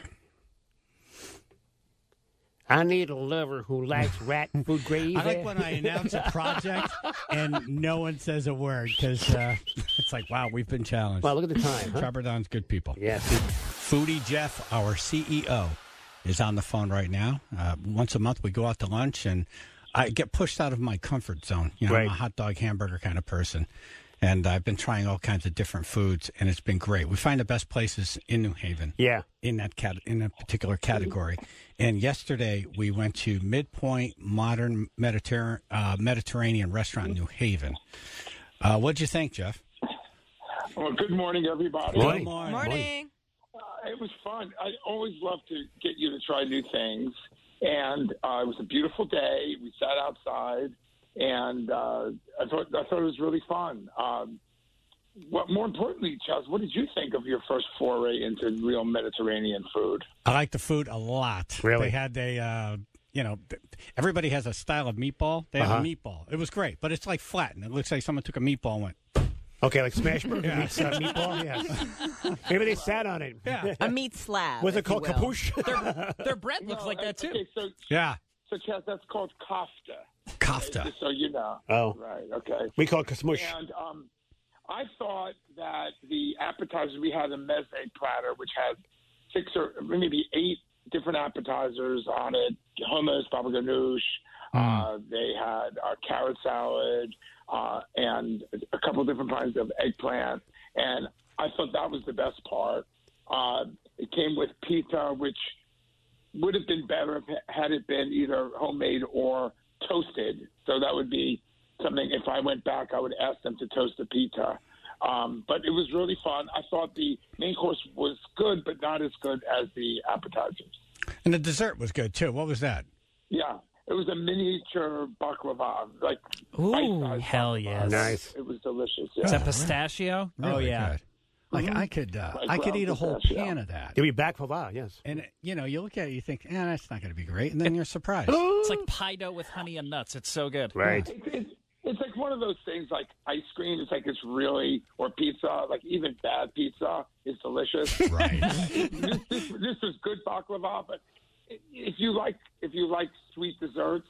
I need a lover who likes rat food gravy. I like when I announce a project and no one says a word because it's like, wow, we've been challenged. Well, look at the time. Huh? Trapper Don's good people. Yeah. Foodie Jeff, our CEO, is on the phone right now. Once a month, we go out to lunch, and I get pushed out of my comfort zone. You know, Right. I'm a hot dog, hamburger kind of person, and I've been trying all kinds of different foods, and it's been great. We find the best places in New Haven. Yeah. In that in a particular category. And yesterday, we went to Midpoint Modern Mediterranean Restaurant in New Haven. What'd you think, Jeff? Well, good morning, everybody. Good Morning. It was fun. I always love to get you to try new things. And it was a beautiful day. We sat outside, and I thought it was really fun. more importantly, Charles, what did you think of your first foray into real Mediterranean food? I like the food a lot. Really? They had everybody has a style of meatball. They have a meatball. It was great, but it's like flattened. It looks like someone took a meatball and went. Okay, like smash burger meets meatball. Yes. Maybe they sat on it. Yeah. A meat slab. Was it called capuche? Their bread looks like that too. Okay, so Chaz, that's called kofta. Kofta. Just so you know. Oh. Right, okay. We call it kasmush. And I thought that the appetizers, we had a meze platter, which had 6 or maybe 8 different appetizers on it. Hummus, baba ganoush. They had carrot salad and a couple of different kinds of eggplant. And I thought that was the best part. It came with pita, which would have been better had it been either homemade or toasted. So that would be something, if I went back, I would ask them to toast the pita. But it was really fun. I thought the main course was good, but not as good as the appetizers. And the dessert was good, too. What was that? Yeah. It was a miniature baklava, like Ooh, hell yes. Nice. It was delicious. Yeah. Is that pistachio? Really yeah. good. Like I could eat a whole pan of that. It'd be baklava, yes. And you look at it, you think, that's not going to be great, and then you're surprised. It's like pie dough with honey and nuts. It's so good. Right. It's like one of those things like ice cream. It's like it's really, or pizza, like even bad pizza is delicious. Right. This is good baklava, but if you like sweet desserts,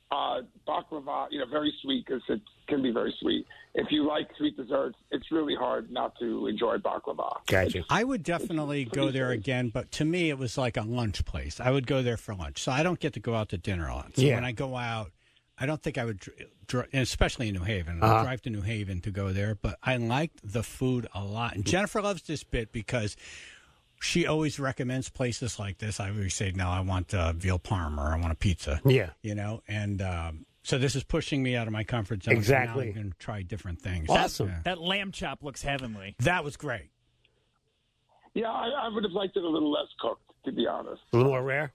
baklava, very sweet because it can be very sweet. If you like sweet desserts, it's really hard not to enjoy baklava. Gotcha. I would definitely go there again, but to me, it was like a lunch place. I would go there for lunch, so I don't get to go out to dinner a lot. So when I go out, I don't think I would, especially in New Haven. I drive to New Haven to go there, but I liked the food a lot. And Jennifer loves this bit because she always recommends places like this. I always say, no, I want veal parm or I want a pizza. Yeah. And so this is pushing me out of my comfort zone. Exactly. So now I'm going to try different things. Awesome. That lamb chop looks heavenly. That was great. Yeah, I would have liked it a little less cooked, to be honest. A little more rare?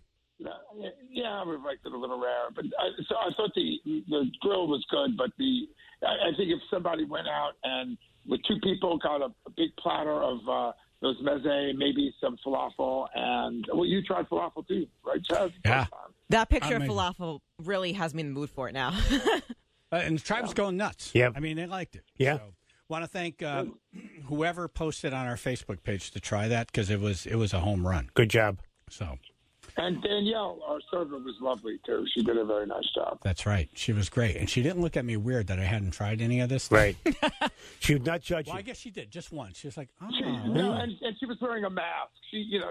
Yeah, I would have liked it a little rare. But I thought the grill was good, but I think if somebody went out and with 2 people got a big platter of those meze, maybe some falafel, and you tried falafel too, right, Chaz? Yeah. That picture of falafel really has me in the mood for it now. And the tribe's going nuts. Yeah. I mean, they liked it. Yeah. So, want to thank whoever posted on our Facebook page to try that because it was a home run. Good job. So. And Danielle, our server, was lovely, too. She did a very nice job. That's right. She was great. And she didn't look at me weird that I hadn't tried any of this. Right. She would not judge you. Well, I guess she did just once. She was like, oh. And she was wearing a mask. She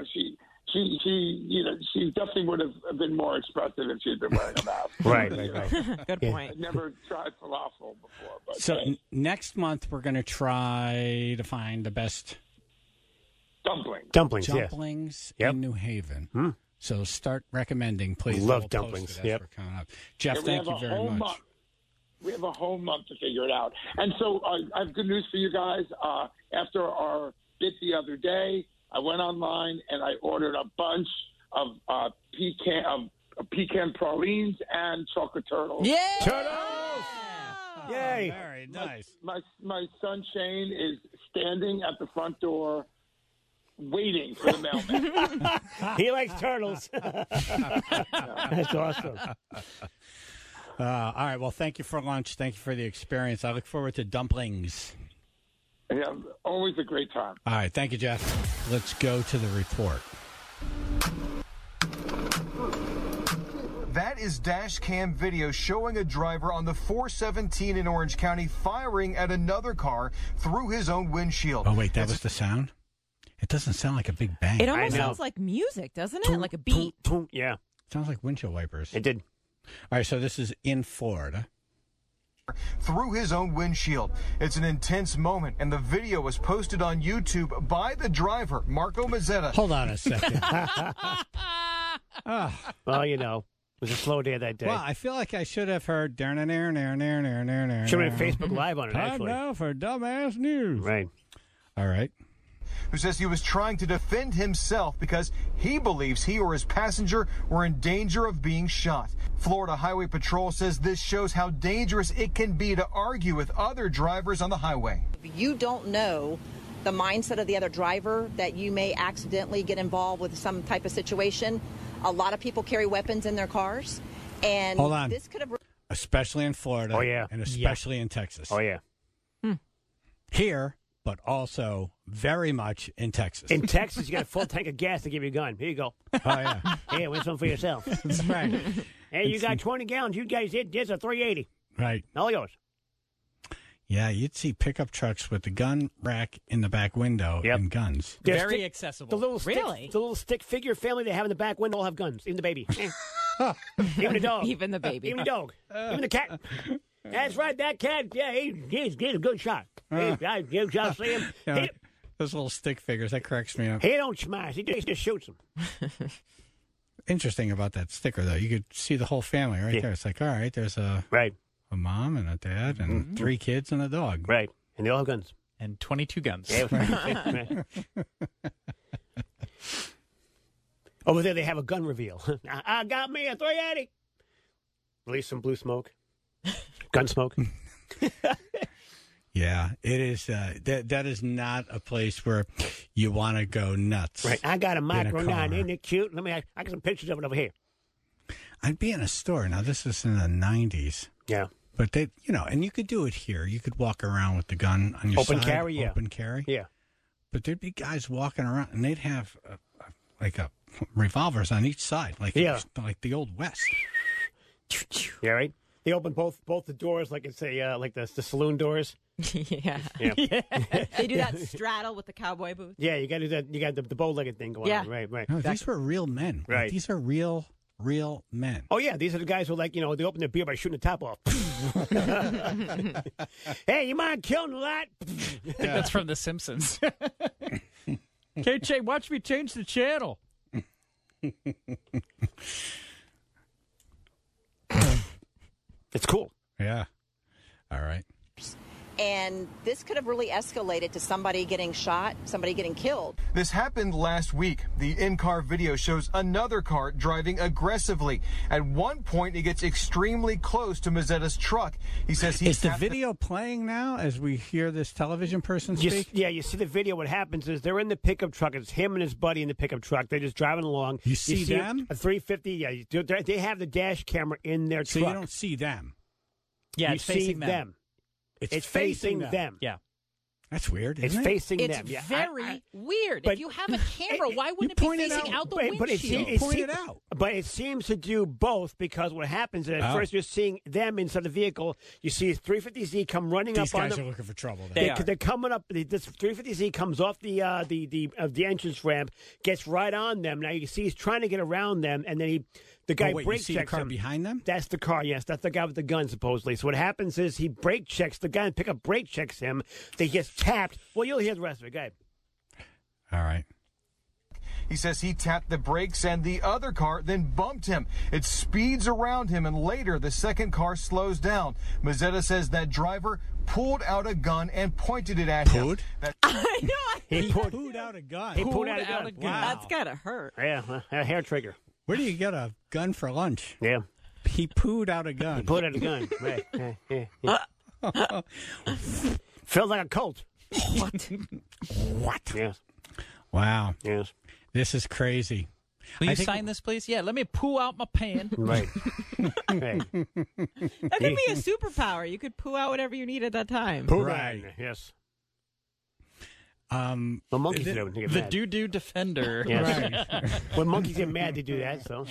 definitely would have been more expressive if she had been wearing a mask. Right. Good point. I'd never tried falafel before. But So next month, we're going to try to find the best Dumplings, in New Haven. So start recommending, please. Love dumplings. Yep. Coming up. Jeff, thank you very much. We have a whole month to figure it out. And so I have good news for you guys. After our bit the other day, I went online and I ordered a bunch of pecan pralines and chocolate turtles. Yeah! Turtles! Yay! Very nice. My son Shane is standing at the front door waiting for the mailman. He likes turtles. That's awesome. All right. Well, thank you for lunch. Thank you for the experience. I look forward to dumplings. Yeah, always a great time. All right. Thank you, Jeff. Let's go to the report. That is dash cam video showing a driver on the 417 in Orange County firing at another car through his own windshield. Oh, wait. That was the sound? It doesn't sound like a big bang. It almost sounds like music, doesn't it? Like a beat. Yeah. Sounds like windshield wipers. It did. All right, so this is in Florida. Through his own windshield. It's an intense moment, and the video was posted on YouTube by the driver, Marco Mazzetta. Hold on a second. Well, it was a slow day that day. Well, I feel like I should have heard. Should have been Facebook Live on it, Time actually. now for dumbass news. Right. All right. Who says he was trying to defend himself because he believes he or his passenger were in danger of being shot. Florida Highway Patrol says this shows how dangerous it can be to argue with other drivers on the highway. You don't know the mindset of the other driver, that you may accidentally get involved with some type of situation. A lot of people carry weapons in their cars. And Hold on. this could have... Especially in Florida. Oh, yeah. And especially in Texas. Oh, yeah. Here, but also very much in Texas. In Texas, you got a full tank of gas to give you a gun. Here you go. Oh, yeah. Here, win some for yourself. That's right. Hey, you got 20 gallons. You guys hit this a 380. Right. All yours. Yeah, you'd see pickup trucks with the gun rack in the back window and guns. Very accessible. The little stick figure family they have in the back window all have guns. Even the baby. Even the dog. Even the baby. Even the dog. Even the cat. That's right, that cat. Yeah, he's a good shot. You just see him. You know, those little stick figures, that cracks me up. He don't smash. He just shoots them. Interesting about that sticker, though. You could see the whole family right there. It's like, all right, there's a mom and a dad and 3 kids and a dog. Right. And they all have guns. And 22 guns. Yeah, right. Over there, they have a gun reveal. I got me a 380. Release some blue smoke. Gun smoke. Yeah, it is. That is not a place where you want to go nuts. Right. I got a Micro 9. Isn't it cute? I got some pictures of it over here. I'd be in a store. Now, this is in the 90s. Yeah. But they, and you could do it here. You could walk around with the gun on your open side. Carry, yeah. Open carry. Yeah. But there'd be guys walking around, and they'd have revolvers on each side, like the Old West. Yeah, right. They open both the doors like it's like the saloon doors. Yeah. They do that straddle with the cowboy boots. Yeah, you got to do that. You got the bow-legged thing going on. Right. No, these were real men. Right. Like, these are real men. Oh yeah, these are the guys who they open their beer by shooting the top off. Hey, you mind killing the light? I think that's from The Simpsons. KJ, watch me change the channel. It's cool. Yeah. All right. And this could have really escalated to somebody getting shot, somebody getting killed. This happened last week. The in-car video shows another car driving aggressively. At one point, it gets extremely close to Mazzetta's truck. He says Is the video playing now as we hear this television person speak? You see the video. What happens is they're in the pickup truck. It's him and his buddy in the pickup truck. They're just driving along. You see them? A 350, yeah. They have the dash camera in their so truck. You don't see them. Yeah, you it's facing see them. It's facing them. Yeah. That's weird, It's isn't it? facing It's them. Yeah. very weird. If you have a camera, why wouldn't it be point it facing out the But windshield? Point it out. But it seems to do both because what happens is at first you're seeing them inside the vehicle. You see 350Z come running These up on guys them. are looking for trouble. They're coming up. This 350Z comes off the entrance ramp, gets right on them. Now you can see he's trying to get around them, and then the guy brake you see checks the car him. behind them? That's the car, yes. That's the guy with the gun, supposedly. So what happens is he brake checks the guy and pickup brake checks him. They get tapped. Well, you'll hear the rest of it. Go ahead. All right. He says he tapped the brakes and the other car then bumped him. It speeds around him, and later the second car slows down. Mazzetta says that driver pulled out a gun and pointed it at him. I know. He pulled out a gun. He pulled out a gun. Wow. That's gotta hurt. Yeah, a hair trigger. Where do you get a gun for lunch? Yeah. He pooed out a gun. He pulled out a gun. Right. Feels like a Colt. What? Yes. Wow. Yes. This is crazy. Will you sign this, please? Yeah, let me poo out my pan. Right. That could be a superpower. You could poo out whatever you need at that time. Poo Right. gun. Yes. The monkeys do it. The doo-doo defender. Yes. When monkeys get mad, they do that. So.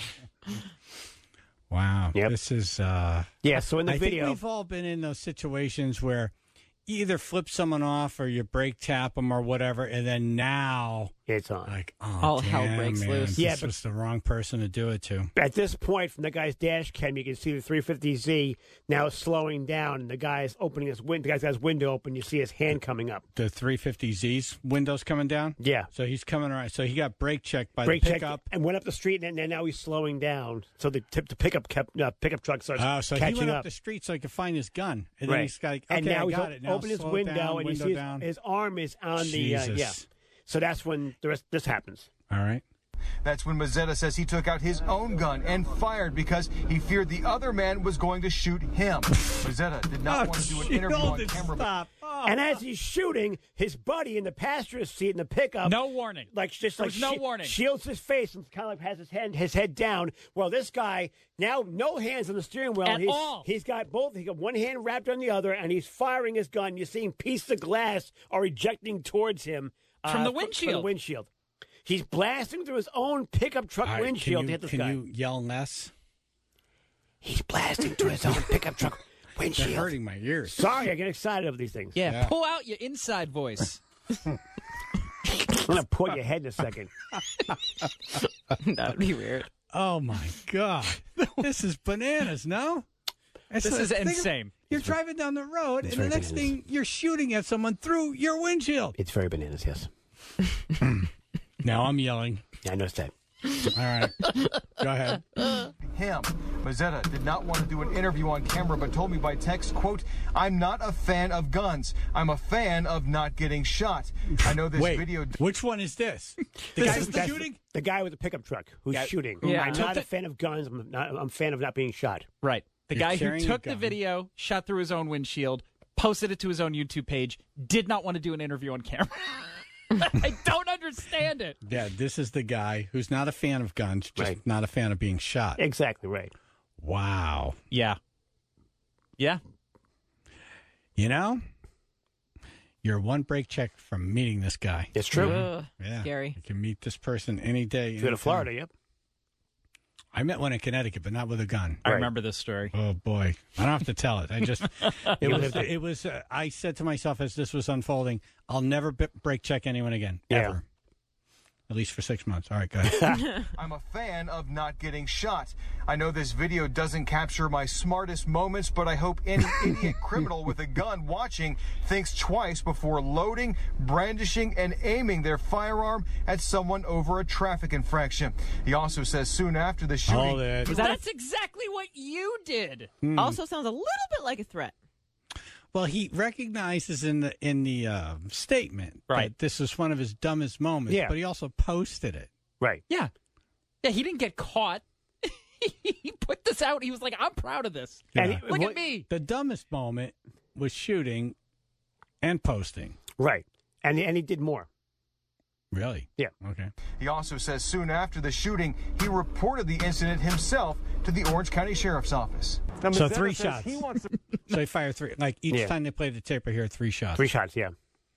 Wow. Yep. This is. Yeah. So in the I video, think we've all been in those situations where you either flip someone off or you brake tap them or whatever, and then now it's on. Like, all hell breaks loose. Yeah, but was the wrong person to do it to. At this point, from the guy's dash cam, you can see the 350Z now slowing down, and the guy's opening his window. The guy's got his window open. You see his hand coming up. The 350Z's windows coming down. Yeah. So he's coming around. So he got brake checked by Brake the check pickup. and went up the street, and now he's slowing down. So the pickup truck starts So catching he went up up the street so he could find his gun, and then right. he's got. Okay, and now I he's got it. Now open his slow window, down, and you window see down. his arm is on Jesus. the yeah. So that's when this happens. All right. That's when Mazzetta says he took out his own gun and fired because he feared the other man was going to shoot him. Mazzetta did not want to do an interview on camera. Stop. And as he's shooting, his buddy in the passenger seat in the pickup, no warning, no warning, shields his face and kind of has his head down. Well, this guy now no hands on the steering wheel. At all. He's got both. He got one hand wrapped on the other, and he's firing his gun. You're seeing pieces of glass are ejecting towards him from the windshield. From the windshield. He's blasting through his own pickup truck windshield to hit this guy. Can you yell less? He's blasting through his own pickup truck windshield. They're hurting my ears. Sorry, I get excited over these things. Yeah, pull out your inside voice. I'm going to pull your head in a second. That would be weird. Oh, my God. This is bananas, no? This is insane. You're driving down the road, and the next thing you're shooting at someone through your windshield. It's very bananas, yes. Now I'm yelling. Yeah, I noticed that. All right. Go ahead. Him. Mazzetta did not want to do an interview on camera, but told me by text, quote, "I'm not a fan of guns. I'm a fan of not getting shot. I know this video." Which one is this? The guy with the pickup truck who's shooting. Yeah. I'm not a fan of guns. I'm a fan of not being shot. Right. The You're guy who carrying a took the gun. video, shot through his own windshield, posted it to his own YouTube page, did not want to do an interview on camera. I don't understand it. Yeah, this is the guy who's not a fan of guns, just not a fan of being shot. Exactly right. Wow. Yeah. Yeah. You know, you're one brake check from meeting this guy. It's true. Ugh, Yeah. scary. You can meet this person any day. You go to Florida, yep. I met one in Connecticut, but not with a gun. I remember this story. Oh boy, I don't have to tell it. I just it was. I said to myself as this was unfolding, I'll never brake check anyone again, ever. At least for 6 months. All right, go ahead. I'm a fan of not getting shot. I know this video doesn't capture my smartest moments, but I hope any idiot criminal with a gun watching thinks twice before loading, brandishing, and aiming their firearm at someone over a traffic infraction. He also says soon after the shooting... That's exactly what you did. Also sounds a little bit like a threat. Well, he recognizes in the statement that this was one of his dumbest moments, but he also posted it. Right. Yeah. Yeah, he didn't get caught. He put this out. He was like, I'm proud of this. Yeah. Look at me. The dumbest moment was shooting and posting. Right. And he did more. Really? Yeah. Okay. He also says soon after the shooting, he reported the incident himself to the Orange County Sheriff's Office. So 3 shots. So they fire 3. Like each time they play the tape, I hear 3 shots. 3 shots, yeah.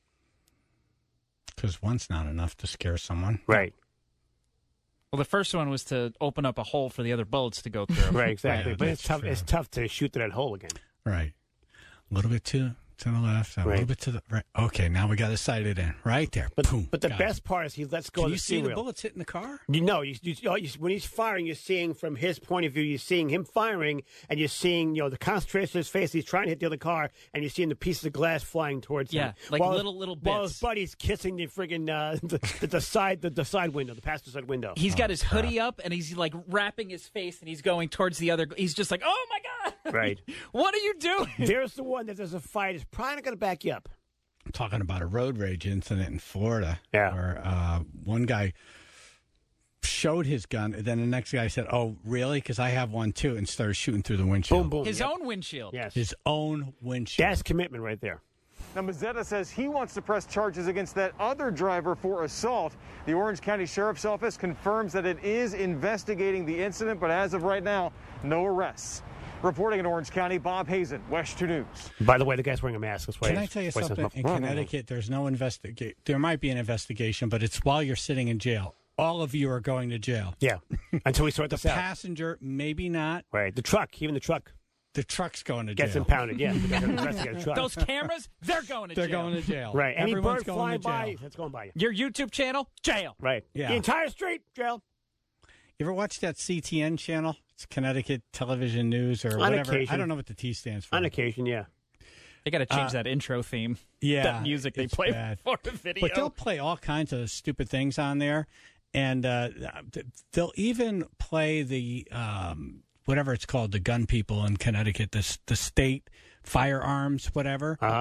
Because one's not enough to scare someone. Right. Well, the first one was to open up a hole for the other bullets to go through. Right, exactly. Yeah, But it's tough. true. It's tough to shoot through that hole again. Right. A little bit to the left, a little bit to the right. Okay, now we got to sight it in. Right there. Boom. But the Got best it. part is he lets go Can of you the see steering the wheel. bullets hitting the car? When he's firing, you're seeing from his point of view, you're seeing him firing, and you're seeing the concentration of his face. He's trying to hit the other car, and you're seeing the pieces of glass flying towards him. Yeah, like While little While his bits. buddy's kissing the friggin' the side window, the passenger side window. He's got his hoodie up, and he's like wrapping his face, and he's going towards the other. He's just like, oh, my God. Right. What are you doing? There's the one that there's a fight. It's probably not going to back you up. I'm talking about a road rage incident in Florida. Yeah. Where one guy showed his gun, and then the next guy said, "Oh, really? Because I have one too," and started shooting through the windshield. Boom, boom. His own windshield. Yes. His own windshield. That's commitment right there. Now, Mazzetta says he wants to press charges against that other driver for assault. The Orange County Sheriff's Office confirms that it is investigating the incident, but as of right now, no arrests. Reporting in Orange County, Bob Hazen, West 2 News. By the way, the guy's wearing a mask. That's why. Can I tell you something? In Connecticut, there's no investigation. There might be an investigation, but it's while you're sitting in jail. All of you are going to jail. Yeah. Until we sort the this out. passenger, maybe not. Right. The truck, even the truck. The truck's going to jail. Gets impounded, yeah. They're gonna investigate the truck. Those cammers, they're going to jail. They're going to jail. Right. Any Everyone's bird going flying to jail. by, that's going by you. Your YouTube channel, jail. Right. Yeah. The entire street, jail. You ever watch that CTN channel? It's Connecticut Television News or On whatever. occasion. I don't know what the T stands for. On occasion, yeah. They got to change that intro theme. Yeah. That music they it's play bad. for the video. But they'll play all kinds of stupid things on there. And they'll even play the, whatever it's called, the gun people in Connecticut, the state firearms, whatever. Uh-huh.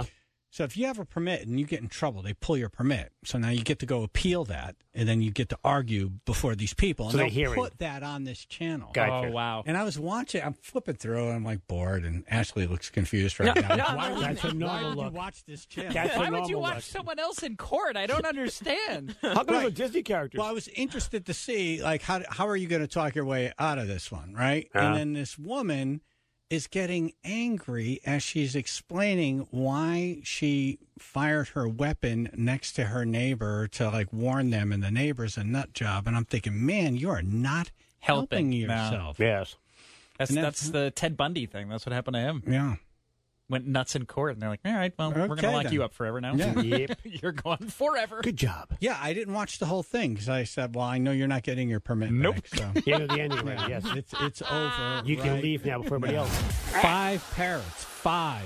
So if you have a permit and you get in trouble, they pull your permit. So now you get to go appeal that, and then you get to argue before these people. And So they'll put that on this channel. Gotcha. Oh, wow. And I was watching, I'm flipping through, and I'm like bored, and Ashley looks confused right now. That's a Why normal would you look. watch this channel? That's a Why would you normal watch look. someone else in court? I don't understand. How come they're Disney characters? Well, I was interested to see, like, how are you going to talk your way out of this one, right? And then this woman is getting angry as she's explaining why she fired her weapon next to her neighbor to, like, warn them, and the neighbor's a nut job. And I'm thinking, man, you are not helping yourself. Yes. That's the Ted Bundy thing. That's what happened to him. Yeah. Went nuts in court, and they're like, all right, well, we're going to lock you up forever now. Yeah. Yep. You're going forever. Good job. Yeah, I didn't watch the whole thing because I said, well, I know you're not getting your permit back. So. You know the ending, right? Yes. It's over. You can right? leave now before everybody else. 5 parrots, 5,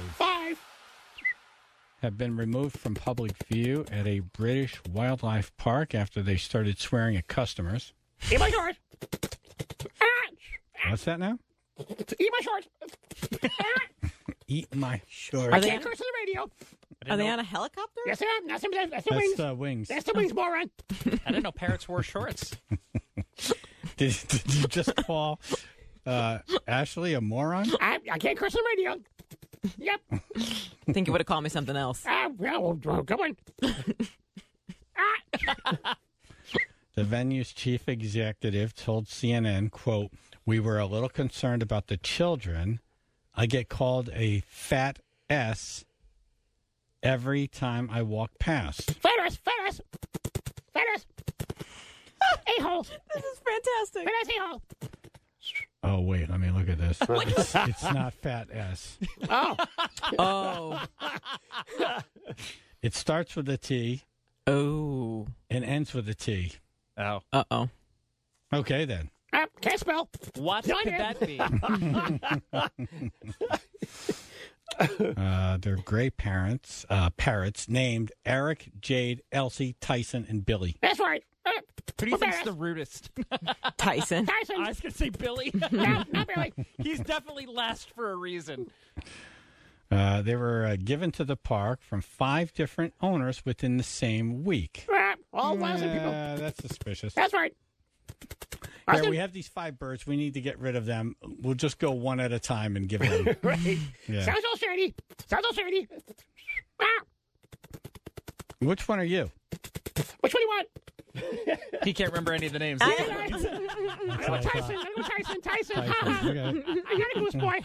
have been removed from public view at a British wildlife park after they started swearing at customers. Eat my shorts. What's that now? Eat my shorts. Eat my shorts. Are they, Can't curse on the radio. are they on a helicopter? Yes, I am. That's the wings. That's wings. That's the wings, moron. I didn't know parrots wore shorts. Did you just call Ashley a moron? I can't curse on the radio. Yep. I think you would have called me something else. Well, come on. The venue's chief executive told CNN, quote, "We were a little concerned about the children. I get called a fat S every time I walk past." Fat ass. A-hole. This is fantastic. Fat ass a-hole. Oh, wait, let me look at this. It's not fat S. Oh. Oh. It starts with a T. Oh. And ends with a T. Oh. Uh-oh. Okay, then. Can't spell. What No, could I that be? They're gray parrots named Eric, Jade, Elsie, Tyson, and Billy. That's right. Who do you think's the rudest? Tyson. I was going to say Billy. No, not Billy. He's definitely last for a reason. They were given to the park from 5 different owners within the same week. All lousy people. That's suspicious. That's right. Here, we have these 5 birds. We need to get rid of them. We'll just go one at a time and give them. Right. Yeah. Sounds all shady. Which one are you? Which one do you want? He can't remember any of the names. I know Tyson. Tyson. Okay. I got a goose boy.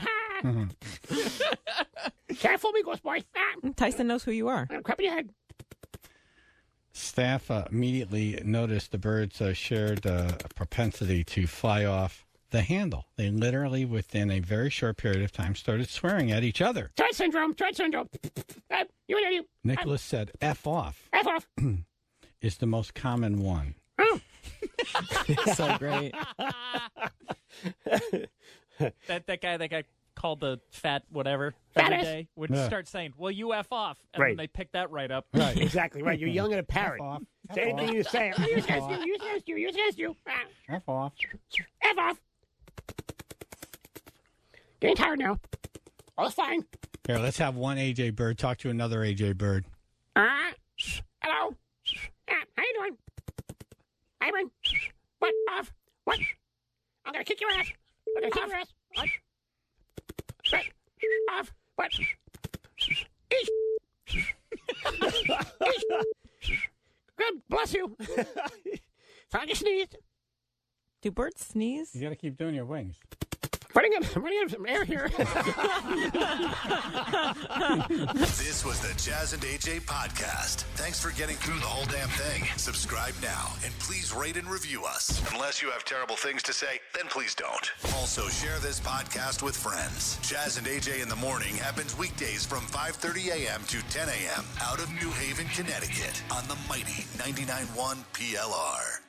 Can't fool me, goose boy. Tyson knows who you are. Crap in your head. Staff immediately noticed the birds shared a propensity to fly off the handle. They literally, within a very short period of time, started swearing at each other. Tourette syndrome. You. Nicholas said, F off. F off. Is the most common one. Oh. So great. That guy called the fat whatever Fat every ass. day would Yeah. start saying, well, you F off. And Right. then they pick that right up. Right. Exactly right. You're yelling at a parrot. F off. Say anything you say. Use against you. F off. F off. Getting tired now. All's fine. Here, let's have one AJ bird talk to another AJ bird. Hello. How you doing? Ivan. What? Off. What? I'm gonna kick your ass. I'm gonna kick your ass. What? What? Off. What? Eesh. Eesh. God bless you. Found you sneezed. Do birds sneeze? You got to keep doing your wings. Running up some air here. This was the Jazz and AJ podcast. Thanks for getting through the whole damn thing. Subscribe now and please rate and review us. Unless you have terrible things to say, then please don't. Also, share this podcast with friends. Jazz and AJ in the Morning happens weekdays from 5:30 a.m. to 10 a.m. out of New Haven, Connecticut on the mighty 99.1 PLR.